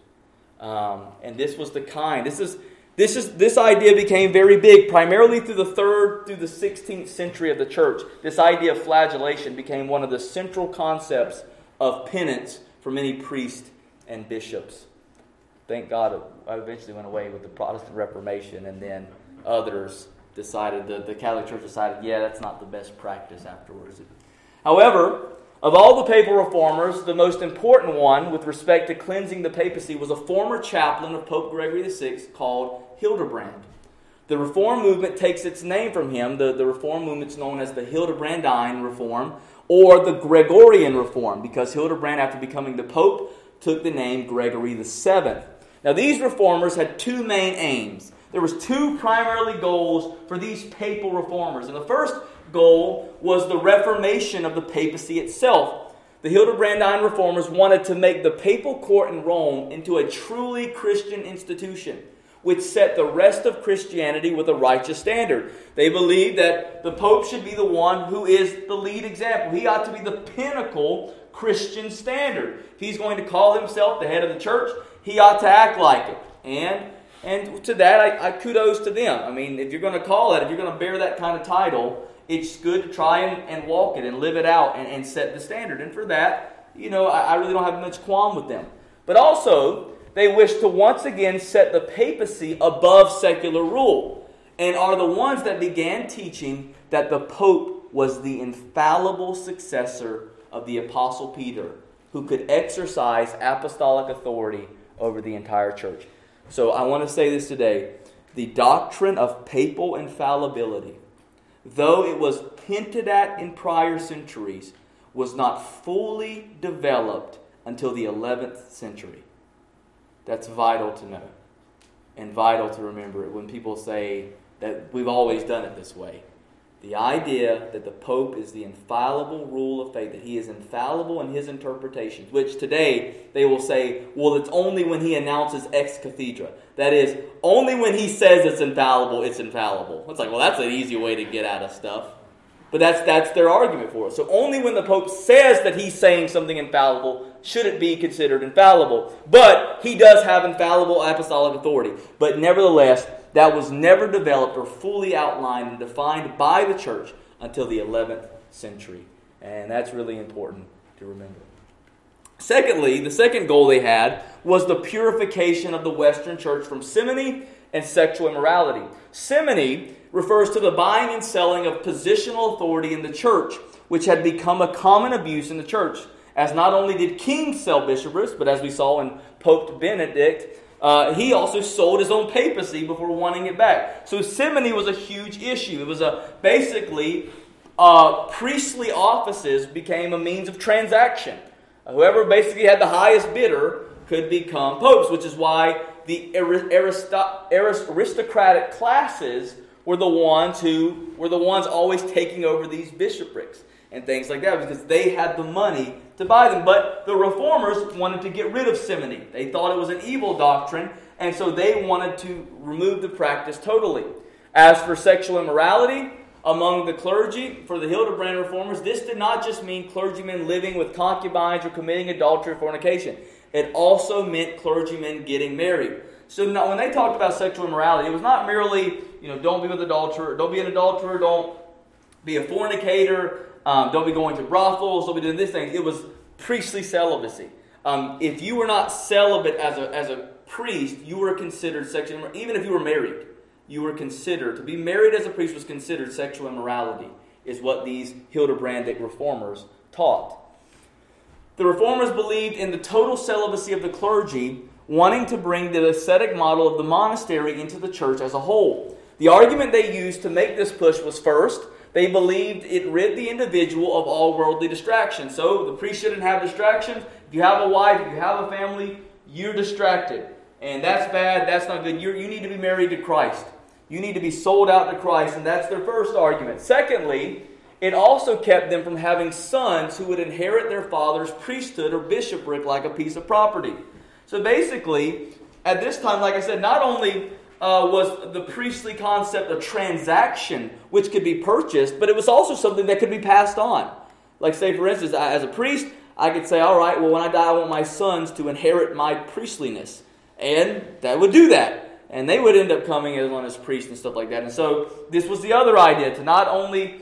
And this was the kind. This idea became very big, primarily through the 3rd through the 16th century of the church. This idea of flagellation became one of the central concepts of penance for many priests and bishops. Thank God it eventually went away with the Protestant Reformation, and then others decided, the Catholic Church decided, that's not the best practice afterwards. However, of all the papal reformers, the most important one with respect to cleansing the papacy was a former chaplain of Pope Gregory VI called Hildebrand. The Reform movement takes its name from him. The Reform movement is known as the Hildebrandine Reform or the Gregorian Reform, because Hildebrand, after becoming the Pope, took the name Gregory VII. Now, these reformers had two main aims. There was two primarily goals for these papal reformers. And the first goal was the reformation of the papacy itself. The Hildebrandine reformers wanted to make the papal court in Rome into a truly Christian institution, which set the rest of Christianity with a righteous standard. They believed that the Pope should be the one who is the lead example. He ought to be the pinnacle Christian standard. If he's going to call himself the head of the church, he ought to act like it. And And to that, I kudos to them. I mean, if you're going to call it, if you're going to bear that kind of title, it's good to try and walk it and live it out and set the standard. And for that, I really don't have much qualm with them. But also, they wish to once again set the papacy above secular rule, and are the ones that began teaching that the Pope was the infallible successor of the Apostle Peter, who could exercise apostolic authority over the entire church. So I want to say this today. The doctrine of papal infallibility, though it was hinted at in prior centuries, was not fully developed until the 11th century. That's vital to know and vital to remember it when people say that we've always done it this way. The idea that the Pope is the infallible rule of faith, that he is infallible in his interpretations, which today they will say, well, it's only when he announces ex cathedra. That is, only when he says it's infallible, it's infallible. It's like, well, that's an easy way to get out of stuff. But that's their argument for it. So only when the Pope says that he's saying something infallible should it be considered infallible. But he does have infallible apostolic authority. But nevertheless, that was never developed or fully outlined and defined by the church until the 11th century. And that's really important to remember. Secondly, the second goal they had was the purification of the Western church from simony and sexual immorality. Simony refers to the buying and selling of positional authority in the church, which had become a common abuse in the church. As not only did kings sell bishoprics, but as we saw in Pope Benedict, he also sold his own papacy before wanting it back. So simony was a huge issue. It was basically priestly offices became a means of transaction. Whoever basically had the highest bidder could become popes, which is why the aristocratic classes were the ones always taking over these bishoprics and things like that, because they had the money to buy them. But the reformers wanted to get rid of simony. They thought it was an evil doctrine, and so they wanted to remove the practice totally. As for sexual immorality among the clergy, for the Hildebrand reformers, this did not just mean clergymen living with concubines or committing adultery or fornication. It also meant clergymen getting married. So now when they talked about sexual immorality, it was not merely, don't be with adulterer, don't be an adulterer, don't be a fornicator, don't be going to brothels, don't be doing this thing. It was priestly celibacy. If you were not celibate as a priest, you were considered sexual immorality. Even if you were married, you were considered, to be married as a priest was considered sexual immorality, is what these Hildebrandic reformers taught. The reformers believed in the total celibacy of the clergy, wanting to bring the ascetic model of the monastery into the church as a whole. The argument they used to make this push was, first, they believed it rid the individual of all worldly distractions. So the priest shouldn't have distractions. If you have a wife, if you have a family, you're distracted. And that's bad, that's not good. You need to be married to Christ. You need to be sold out to Christ, and that's their first argument. Secondly, it also kept them from having sons who would inherit their father's priesthood or bishopric like a piece of property. So basically, at this time, like I said, not only was the priestly concept a transaction which could be purchased, but it was also something that could be passed on. Like say, for instance, as a priest, I could say, all right, well, when I die, I want my sons to inherit my priestliness. And that would do that. And they would end up coming on as priests and stuff like that. And so this was the other idea, to not only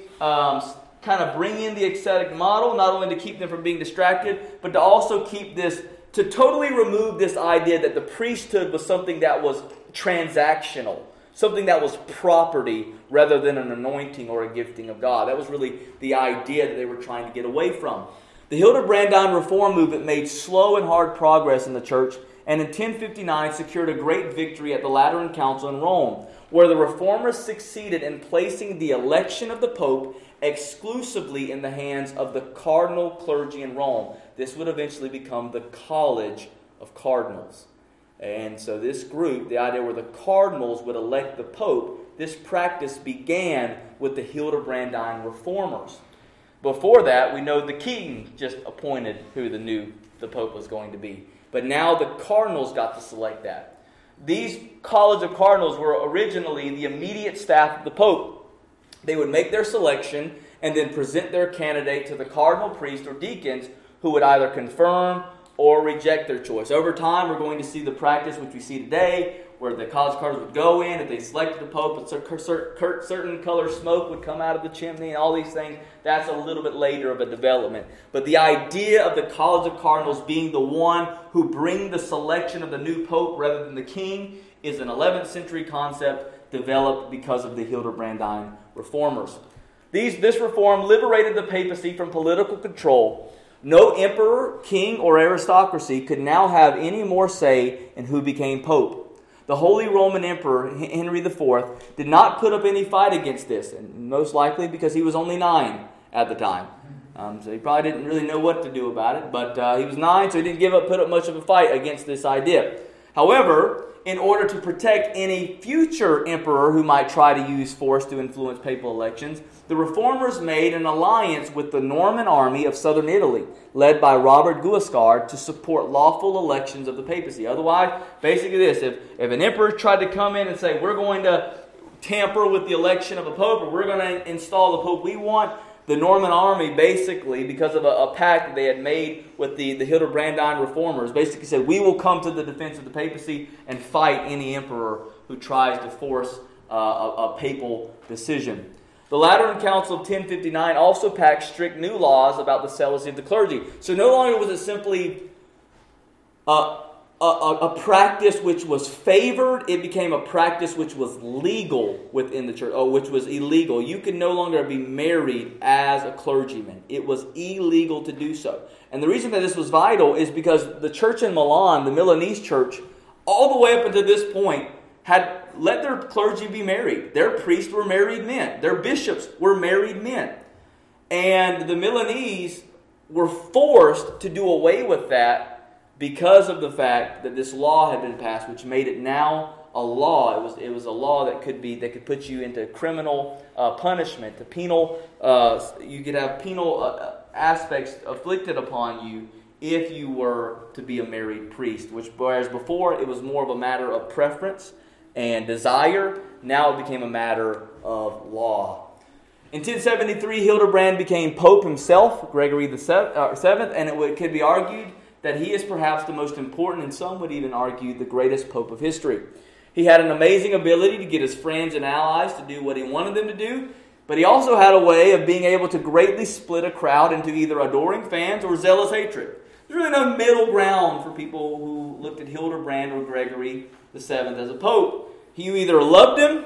kind of bring in the ascetic model, not only to keep them from being distracted, but to also keep this, to totally remove this idea that the priesthood was something that was transactional, something that was property rather than an anointing or a gifting of God. That was really the idea that they were trying to get away from. The Hildebrandine reform movement made slow and hard progress in the church, and in 1059 secured a great victory at the Lateran Council in Rome, where the reformers succeeded in placing the election of the Pope exclusively in the hands of the cardinal clergy in Rome. This would eventually become the College of Cardinals. And so this group, the idea where the cardinals would elect the Pope, this practice began with the Hildebrandine reformers. Before that, we know the king just appointed who the Pope was going to be. But now the cardinals got to select that. These College of Cardinals were originally the immediate staff of the Pope. They would make their selection and then present their candidate to the cardinal priest or deacons, who would either confirm or reject their choice. Over time, we're going to see the practice which we see today, where the college cardinals would go in, if they selected a pope, a certain color smoke would come out of the chimney and all these things. That's a little bit later of a development. But the idea of the college of cardinals being the one who bring the selection of the new pope rather than the king is an 11th century concept developed because of the Hildebrandine reformers. This reform liberated the papacy from political control. No emperor, king, or aristocracy could now have any more say in who became pope. The Holy Roman Emperor, Henry IV, did not put up any fight against this, and most likely because he was only 9 at the time. So he probably didn't really know what to do about it, but he was 9, so he didn't put up much of a fight against this idea. However, in order to protect any future emperor who might try to use force to influence papal elections, the reformers made an alliance with the Norman army of southern Italy, led by Robert Guiscard, to support lawful elections of the papacy. Otherwise, basically this, if an emperor tried to come in and say, we're going to tamper with the election of a pope, or we're going to install the pope we want, the Norman army basically, because of a pact that they had made with the Hildebrandine reformers, basically said, we will come to the defense of the papacy and fight any emperor who tries to force a papal decision. The Lateran Council of 1059 also packed strict new laws about the celibacy of the clergy. So no longer was it simply a practice which was favored, it became a practice which was legal within the church, or which was illegal. You could no longer be married as a clergyman. It was illegal to do so. And the reason that this was vital is because the church in Milan, the Milanese church, all the way up until this point, had let their clergy be married. Their priests were married men. Their bishops were married men. And the Milanese were forced to do away with that because of the fact that this law had been passed, which made it now a law. It was a law that could put you into criminal punishment, the penal. You could have penal aspects afflicted upon you if you were to be a married priest. Whereas before it was more of a matter of preference and desire, now it became a matter of law. In 1073, Hildebrand became Pope himself, Gregory the Seventh, and it could be argued that he is perhaps the most important, and some would even argue the greatest Pope of history. He had an amazing ability to get his friends and allies to do what he wanted them to do, but he also had a way of being able to greatly split a crowd into either adoring fans or zealous hatred. There's really no middle ground for people who looked at Hildebrand or Gregory the Seventh as a pope. You either loved him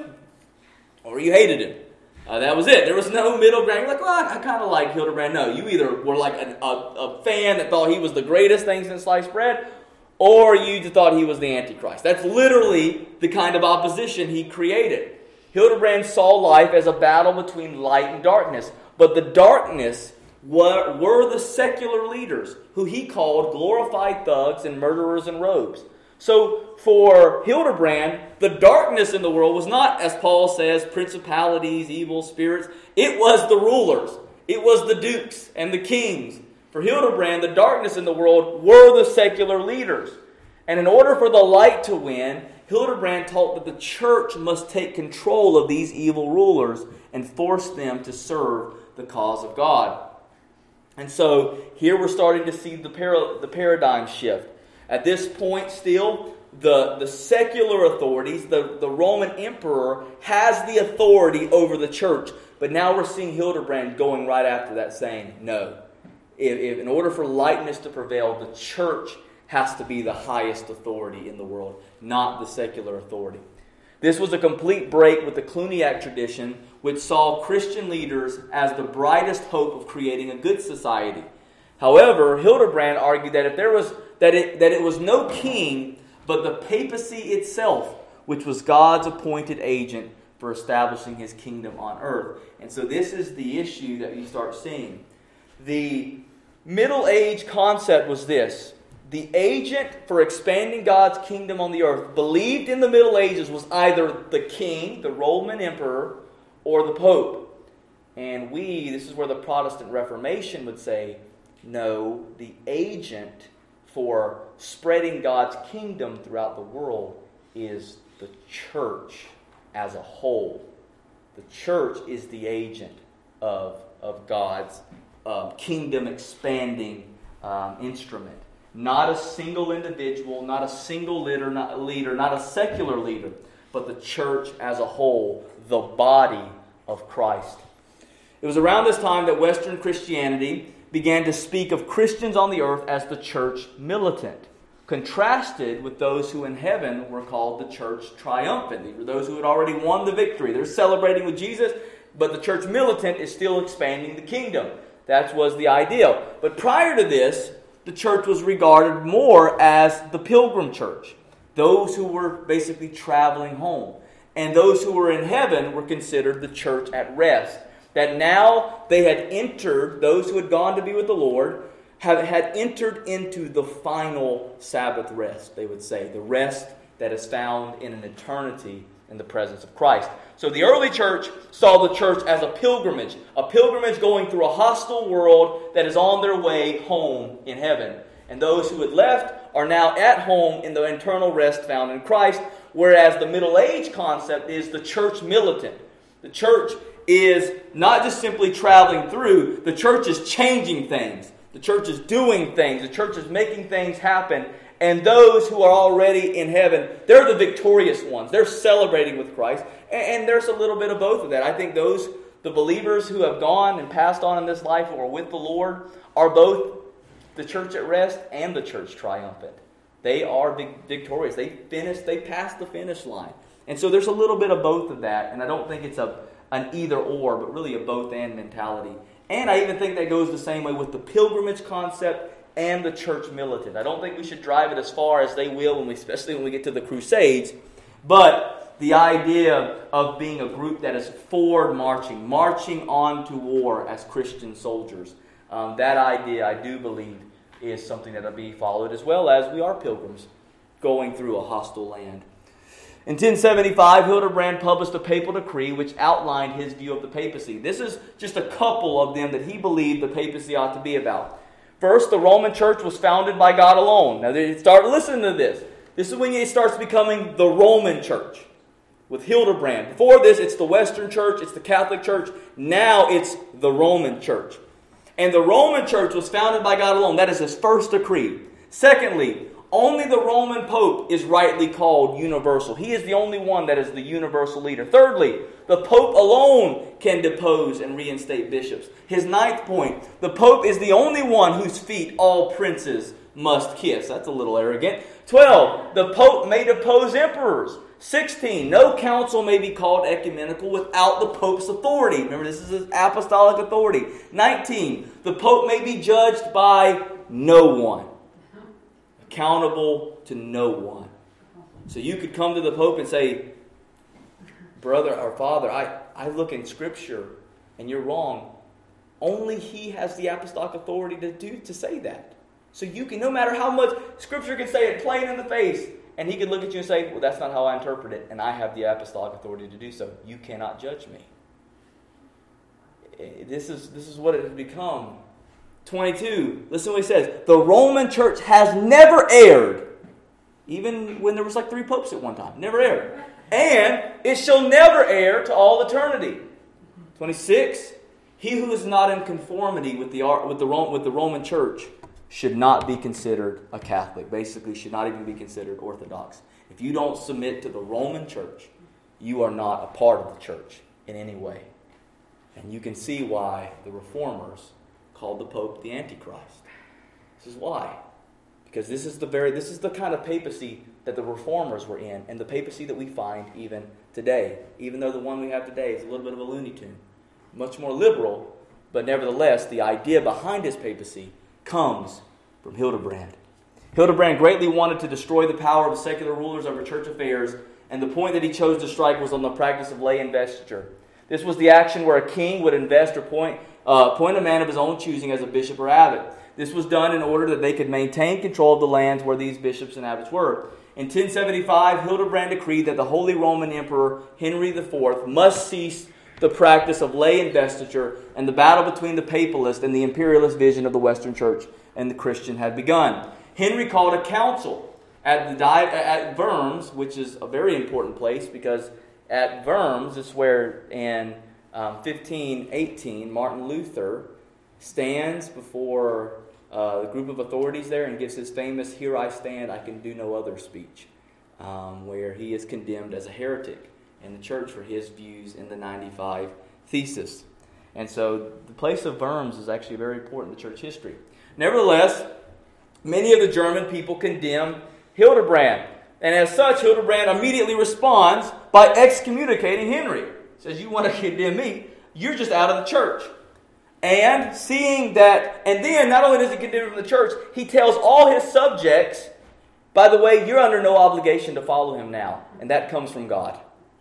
or you hated him. That was it. There was no middle ground. You're like, well, I kind of like Hildebrand. No, you either were like a fan that thought he was the greatest thing since sliced bread, or you just thought he was the Antichrist. That's literally the kind of opposition he created. Hildebrand saw life as a battle between light and darkness, but the darkness were the secular leaders, who he called glorified thugs and murderers in robes. So for Hildebrand, the darkness in the world was not, as Paul says, principalities, evil spirits. It was the rulers. It was the dukes and the kings. For Hildebrand, the darkness in the world were the secular leaders. And in order for the light to win, Hildebrand taught that the church must take control of these evil rulers and force them to serve the cause of God. And so here we're starting to see the paradigm shift. At this point still, the secular authorities, the Roman emperor, has the authority over the church. But now we're seeing Hildebrand going right after that saying, no. If in order for lightness to prevail, the church has to be the highest authority in the world, not the secular authority. This was a complete break with the Cluniac tradition, which saw Christian leaders as the brightest hope of creating a good society. However, Hildebrand argued that it was no king, but the papacy itself, which was God's appointed agent for establishing his kingdom on earth. And so this is the issue that you start seeing. The Middle Age concept was this. The agent for expanding God's kingdom on the earth, believed in the Middle Ages, was either the king, the Roman emperor, or the pope. And this is where the Protestant Reformation would say, no, the agent for spreading God's kingdom throughout the world is the church as a whole. The church is the agent of God's kingdom expanding instrument. Not a single individual, not a single leader, not a secular leader, but the church as a whole, the body of Christ. It was around this time that Western Christianity began to speak of Christians on the earth as the church militant, contrasted with those who in heaven were called the church triumphant. These were those who had already won the victory. They're celebrating with Jesus, but the church militant is still expanding the kingdom. That was the ideal. But prior to this, the church was regarded more as the pilgrim church, those who were basically traveling home. And those who were in heaven were considered the church at rest. That now they had entered, those who had gone to be with the Lord, had entered into the final Sabbath rest, they would say. The rest that is found in an eternity in the presence of Christ. So the early church saw the church as a pilgrimage going through a hostile world that is on their way home in heaven. And those who had left are now at home in the eternal rest found in Christ, whereas the Middle Age concept is the church militant. The church is not just simply traveling through, the church is changing things. The church is doing things. The church is making things happen. And those who are already in heaven, they're the victorious ones. They're celebrating with Christ. And there's a little bit of both of that. I think the believers who have gone and passed on in this life or are with the Lord are both the church at rest and the church triumphant. They are victorious. They passed the finish line. And so there's a little bit of both of that. And I don't think it's an either or, but really a both and mentality. And I even think that goes the same way with the pilgrimage concept and the church militant. I don't think we should drive it as far as they will, especially when we get to the Crusades. But the idea of being a group that is forward marching on to war as Christian soldiers, that idea, I do believe, is something that will be followed, as well as we are pilgrims going through a hostile land. In 1075, Hildebrand published a papal decree which outlined his view of the papacy. This is just a couple of them that he believed the papacy ought to be about. First, the Roman Church was founded by God alone. Now, start listening to this. This is when it starts becoming the Roman Church with Hildebrand. Before this, it's the Western Church, it's the Catholic Church. Now it's the Roman Church. And the Roman Church was founded by God alone. That is his first decree. Secondly, only the Roman Pope is rightly called universal. He is the only one that is the universal leader. Thirdly, the Pope alone can depose and reinstate bishops. His ninth point, the Pope is the only one whose feet all princes must kiss. That's a little arrogant. 12, the Pope may depose emperors. 16, no council may be called ecumenical without the Pope's authority. Remember, this is his apostolic authority. 19, the Pope may be judged by no one. Accountable to no one. So you could come to the Pope and say, brother or father, I look in Scripture and you're wrong. Only he has the apostolic authority to say that. So you can, no matter how much Scripture can say it plain in the face, and he could look at you and say, well, that's not how I interpret it, and I have the apostolic authority to do so. You cannot judge me. This is what it has become. 22, listen to what he says. The Roman Church has never erred, even when there was like 3 popes at one time. Never erred. And it shall never err to all eternity. 26, he who is not in conformity with the Roman Church should not be considered a Catholic. Basically, should not even be considered Orthodox. If you don't submit to the Roman Church, you are not a part of the church in any way. And you can see why the Reformers called the Pope the Antichrist. This is why. Because this is the kind of papacy that the Reformers were in, and the papacy that we find even today. Even though the one we have today is a little bit of a Looney Tune. Much more liberal, but nevertheless, the idea behind his papacy comes from Hildebrand. Hildebrand greatly wanted to destroy the power of the secular rulers over church affairs, and the point that he chose to strike was on the practice of lay investiture. This was the action where a king would invest or appoint a man of his own choosing as a bishop or abbot. This was done in order that they could maintain control of the lands where these bishops and abbots were. In 1075, Hildebrand decreed that the Holy Roman Emperor Henry IV must cease the practice of lay investiture, and the battle between the papalist and the imperialist vision of the Western Church and the Christian had begun. Henry called a council at Worms, which is a very important place because at Worms is where in 1518 Martin Luther stands before the group of authorities there and gives his famous "Here I stand, I can do no other" speech, where he is condemned as a heretic in the church for his views in the 95 Thesis. And so the place of Worms is actually very important in church history. Nevertheless, many of the German people condemn Hildebrand. And as such, Hildebrand immediately responds by excommunicating Henry. He says, "You want to condemn me? You're just out of the church." And seeing that, and then not only does he condemn him from the church, he tells all his subjects, "By the way, you're under no obligation to follow him now." And that comes from God.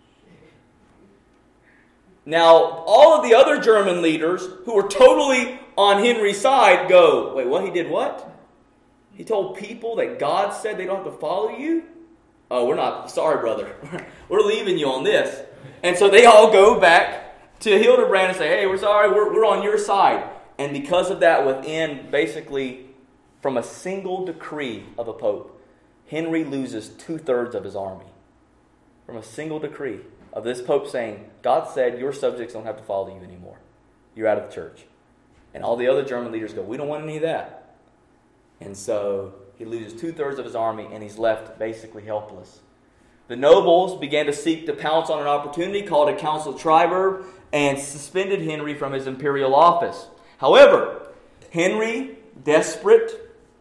Now, all of the other German leaders who were totally on Henry's side go, "Wait, what? He did what? He told people that God said they don't have to follow you? Oh, we're not. Sorry, brother. We're leaving you on this." And so they all go back to Hildebrand and say, "Hey, we're sorry. We're on your side." And because of that, within basically from a single decree of a pope, Henry loses 2/3 of his army. From a single decree of this pope saying, "God said your subjects don't have to follow you anymore. You're out of the church." And all the other German leaders go, "We don't want any of that." And so he loses 2/3 of his army, and he's left basically helpless. The nobles began to seek to pounce on an opportunity, called a Council of Triberg, and suspended Henry from his imperial office. However, Henry, desperate,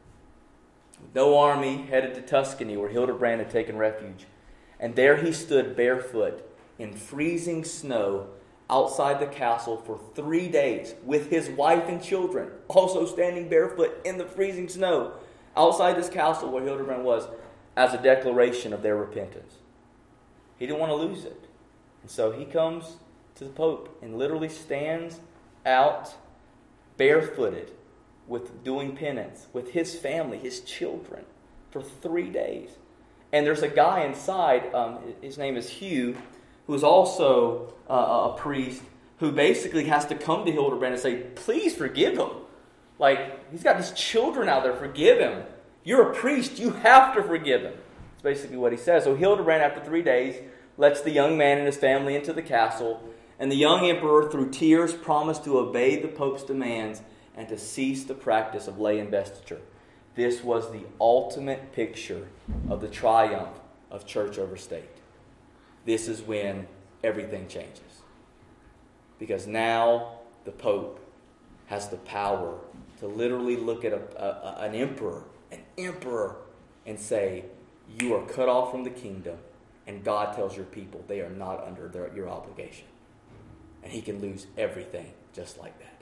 with no army, headed to Tuscany, where Hildebrand had taken refuge. And there he stood barefoot in freezing snow outside the castle for 3 days with his wife and children, also standing barefoot in the freezing snow outside this castle where Hildebrand was, as a declaration of their repentance. He didn't want to lose it. And so he comes to the Pope and literally stands out barefooted with doing penance with his family, his children, for 3 days. And there's a guy inside, his name is Hugh, who is also a priest, who basically has to come to Hildebrand and say, "Please forgive him. Like, he's got his children out there, forgive him. You're a priest, you have to forgive him." That's basically what he says. So Hildebrand, after 3 days, lets the young man and his family into the castle, and the young emperor, through tears, promised to obey the Pope's demands and to cease the practice of lay investiture. This was the ultimate picture of the triumph of church over state. This is when everything changes. Because now the Pope has the power to literally look at an emperor, and say, "You are cut off from the kingdom," and God tells your people they are not under your obligation. And he can lose everything just like that.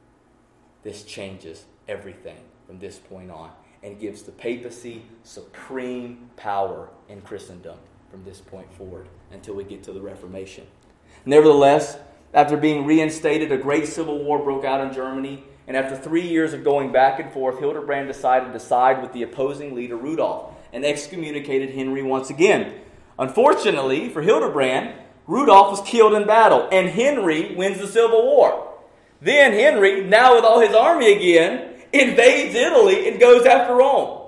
This changes everything from this point on and gives the papacy supreme power in Christendom from this point forward until we get to the Reformation. Nevertheless, after being reinstated, a great civil war broke out in Germany, and after 3 years of going back and forth, Hildebrand decided to side with the opposing leader Rudolf and excommunicated Henry once again. Unfortunately for Hildebrand, Rudolf was killed in battle, and Henry wins the civil war. Then Henry, now with all his army again, invades Italy and goes after Rome.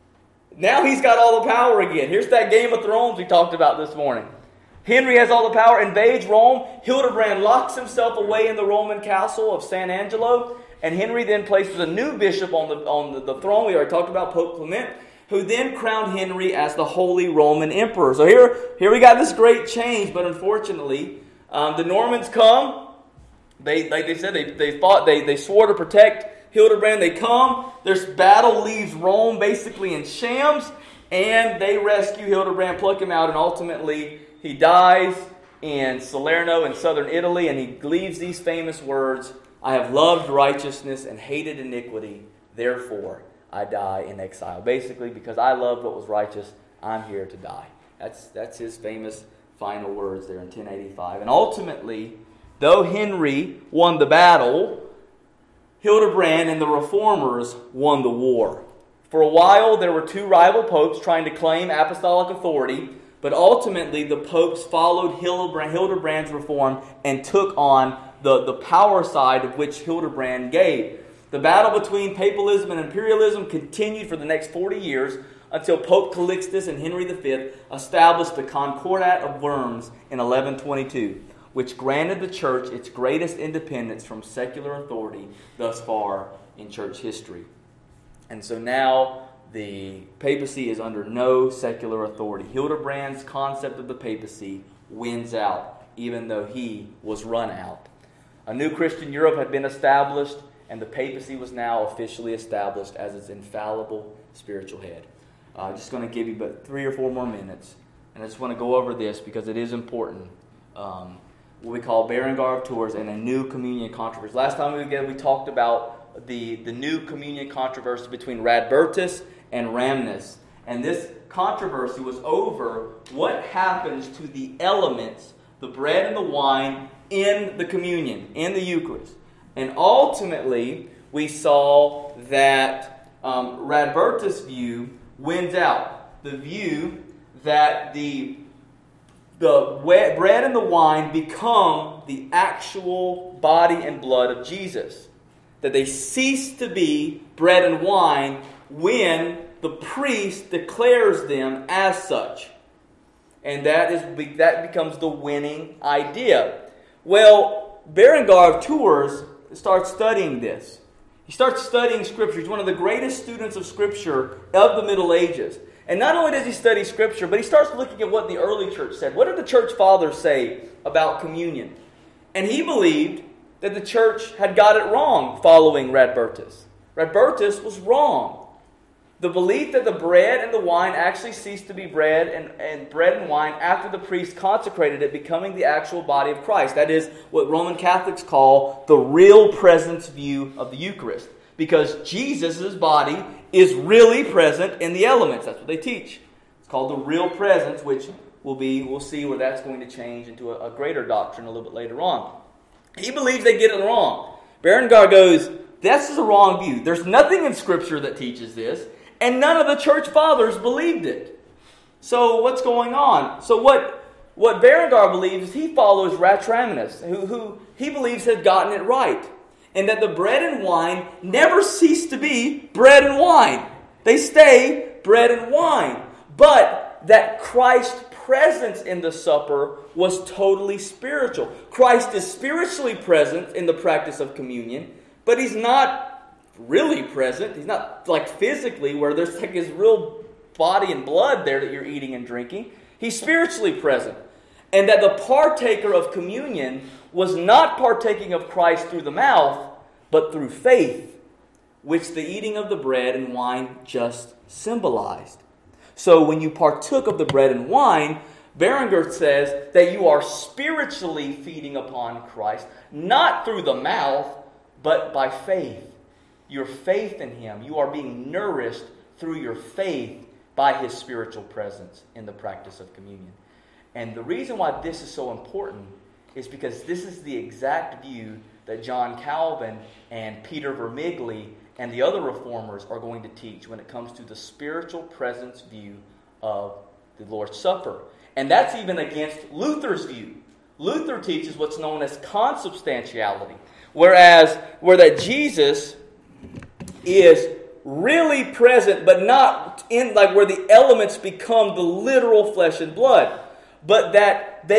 Now he's got all the power again. Here's that Game of Thrones we talked about this morning. Henry has all the power, invades Rome. Hildebrand locks himself away in the Roman castle of San Angelo, and Henry then places a new bishop on the throne. We already talked about Pope Clement, who then crowned Henry as the Holy Roman Emperor. So here we got this great change, but unfortunately, the Normans come. They said they fought. They swore to protect Hildebrand. They come. This battle leaves Rome basically in shams, and they rescue Hildebrand, pluck him out, and ultimately he dies in Salerno in southern Italy, and he leaves these famous words, "I have loved righteousness and hated iniquity, therefore I die in exile." Basically, because I loved what was righteous, I'm here to die. That's his famous final words there in 1085. And ultimately, though Henry won the battle, Hildebrand and the reformers won the war. For a while, there were two rival popes trying to claim apostolic authority, but ultimately the popes followed Hildebrand's reform and took on the power side of which Hildebrand gave. The battle between papalism and imperialism continued for the next 40 years until Pope Calixtus and Henry V established the Concordat of Worms in 1122, which granted the church its greatest independence from secular authority thus far in church history. And so now the papacy is under no secular authority. Hildebrand's concept of the papacy wins out, even though he was run out. A new Christian Europe had been established, and the papacy was now officially established as its infallible spiritual head. I'm just going to give you about 3 or 4 more minutes, and I just want to go over this because it is important. What we call Berengar of Tours and a new communion controversy. Last time we were together, we talked about the new communion controversy between Radbertus and Ramnus. And this controversy was over what happens to the elements, the bread and the wine, in the communion, in the Eucharist. And ultimately, we saw that Radbertus' view wins out. The view that the bread and the wine become the actual body and blood of Jesus. That they cease to be bread and wine when the priest declares them as such. And that becomes the winning idea. Well, Berengar of Tours starts studying this. He starts studying Scripture. He's one of the greatest students of Scripture of the Middle Ages. And not only does he study Scripture, but he starts looking at what the early church said. What did the church fathers say about communion? And he believed that the church had got it wrong following Radbertus. Radbertus was wrong. The belief that the bread and the wine actually ceased to be bread and wine after the priest consecrated it, becoming the actual body of Christ. That is what Roman Catholics call the real presence view of the Eucharist. Because Jesus' body is really present in the elements. That's what they teach. It's called the real presence, which we'll see where that's going to change into a greater doctrine a little bit later on. He believes they get it wrong. Berengar goes, this is a wrong view. There's nothing in Scripture that teaches this, and none of the church fathers believed it. So what's going on? So what Berengar believes is he follows Ratramnus, who he believes had gotten it right. And that the bread and wine never cease to be bread and wine. They stay bread and wine. But that Christ's presence in the supper was totally spiritual. Christ is spiritually present in the practice of communion, but He's not really present. He's not like physically where there's like His real body and blood there that you're eating and drinking. He's spiritually present. And that the partaker of communion was not partaking of Christ through the mouth, but through faith, which the eating of the bread and wine just symbolized. So when you partook of the bread and wine, Berengar says that you are spiritually feeding upon Christ, not through the mouth, but by faith. Your faith in Him. You are being nourished through your faith by His spiritual presence in the practice of communion. And the reason why this is so important is because this is the exact view that John Calvin and Peter Vermigli and the other reformers are going to teach when it comes to the spiritual presence view of the Lord's Supper. And that's even against Luther's view. Luther teaches what's known as consubstantiality, where that Jesus is really present, but not in like where the elements become the literal flesh and blood, but that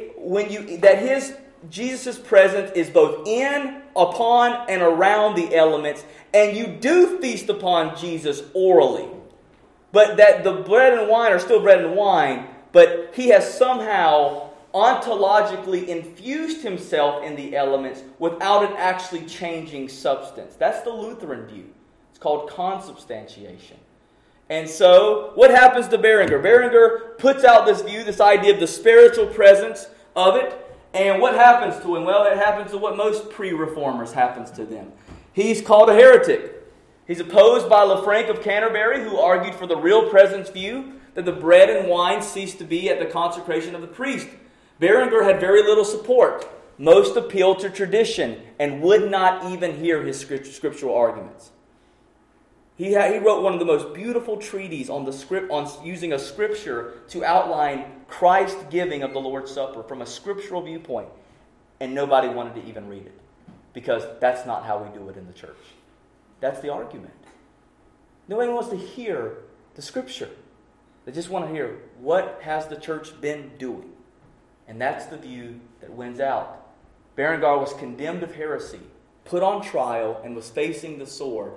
Jesus' presence is both in, upon, and around the elements, and you do feast upon Jesus orally. But that the bread and wine are still bread and wine, but He has somehow ontologically infused Himself in the elements without it actually changing substance. That's the Lutheran view. It's called consubstantiation. And so, what happens to Berengar? Berengar puts out this view, this idea of the spiritual presence of it. And what happens to him? Well, it happens to what most pre-reformers happens to them. He's called a heretic. He's opposed by Lefranc of Canterbury, who argued for the real presence view, that the bread and wine ceased to be at the consecration of the priest. Berengar had very little support. Most appealed to tradition and would not even hear his scriptural arguments. He wrote one of the most beautiful treatises on using a scripture to outline Christ's giving of the Lord's Supper from a scriptural viewpoint, and nobody wanted to even read it because that's not how we do it in the church. That's the argument. Nobody wants to hear the scripture. They just want to hear, what has the church been doing? And that's the view that wins out. Berengar was condemned of heresy, put on trial, and was facing the sword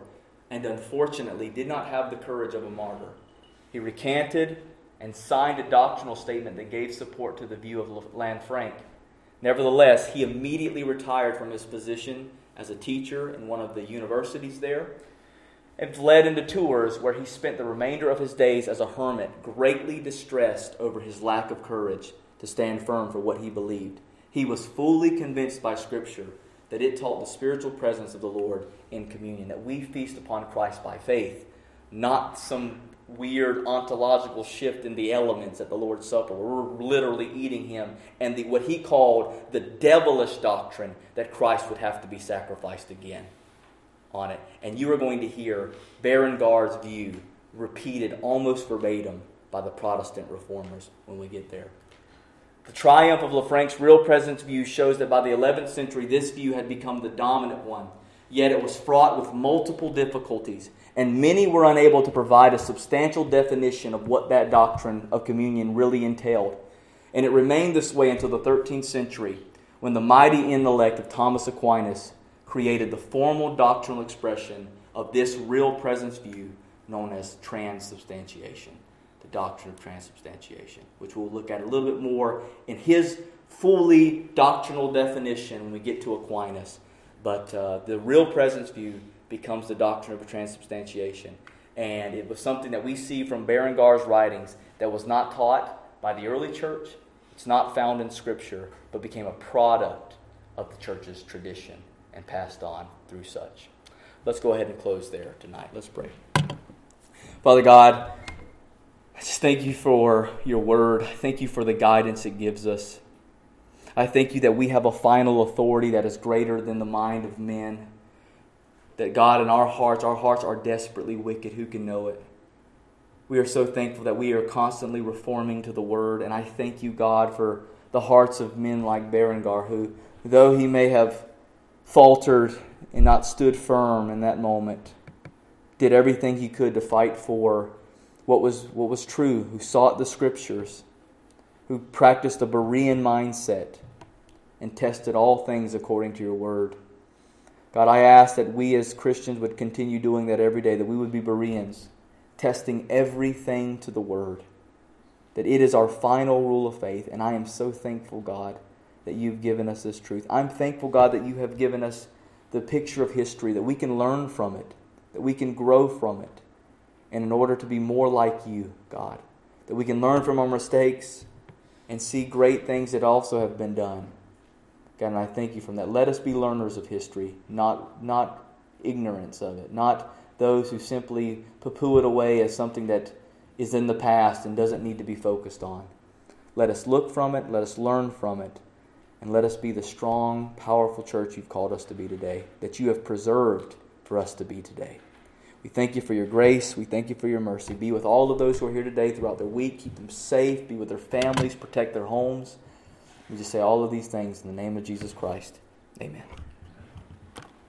and unfortunately did not have the courage of a martyr. He recanted and signed a doctrinal statement that gave support to the view of Lanfranc. Nevertheless, he immediately retired from his position as a teacher in one of the universities there and fled into Tours, where he spent the remainder of his days as a hermit, greatly distressed over his lack of courage to stand firm for what he believed. He was fully convinced by Scripture that it taught the spiritual presence of the Lord in communion, that we feast upon Christ by faith, not some weird ontological shift in the elements at the Lord's Supper. We're literally eating Him, and what he called the devilish doctrine that Christ would have to be sacrificed again on it. And you are going to hear Berengard's view repeated almost verbatim by the Protestant reformers when we get there. The triumph of Lanfranc's real presence view shows that by the 11th century this view had become the dominant one, yet it was fraught with multiple difficulties, and many were unable to provide a substantial definition of what that doctrine of communion really entailed. And it remained this way until the 13th century, when the mighty intellect of Thomas Aquinas created the formal doctrinal expression of this real presence view known as transubstantiation, the doctrine of transubstantiation, which we'll look at a little bit more in his fully doctrinal definition when we get to Aquinas. But the real presence view becomes the doctrine of transubstantiation. And it was something that we see from Berengard's writings that was not taught by the early church. It's not found in Scripture, but became a product of the church's tradition and passed on through such. Let's go ahead and close there tonight. Let's pray. Father God, I just thank you for your word. Thank you for the guidance it gives us. I thank you that we have a final authority that is greater than the mind of men. That God, in our hearts are desperately wicked. Who can know it? We are so thankful that we are constantly reforming to the Word. And I thank you, God, for the hearts of men like Berengar, who, though he may have faltered and not stood firm in that moment, did everything he could to fight for what was true, who sought the Scriptures, who practiced a Berean mindset and tested all things according to your Word. God, I ask that we as Christians would continue doing that every day, that we would be Bereans, testing everything to the Word, that it is our final rule of faith. And I am so thankful, God, that you've given us this truth. I'm thankful, God, that you have given us the picture of history, that we can learn from it, that we can grow from it, and in order to be more like you, God, that we can learn from our mistakes and see great things that also have been done. God, and I thank you from that. Let us be learners of history, not ignorance of it, not those who simply poo-poo it away as something that is in the past and doesn't need to be focused on. Let us look from it, let us learn from it, and let us be the strong, powerful church you've called us to be today, that you have preserved for us to be today. We thank you for your grace. We thank you for your mercy. Be with all of those who are here today throughout their week. Keep them safe. Be with their families. Protect their homes. We just say all of these things in the name of Jesus Christ. Amen.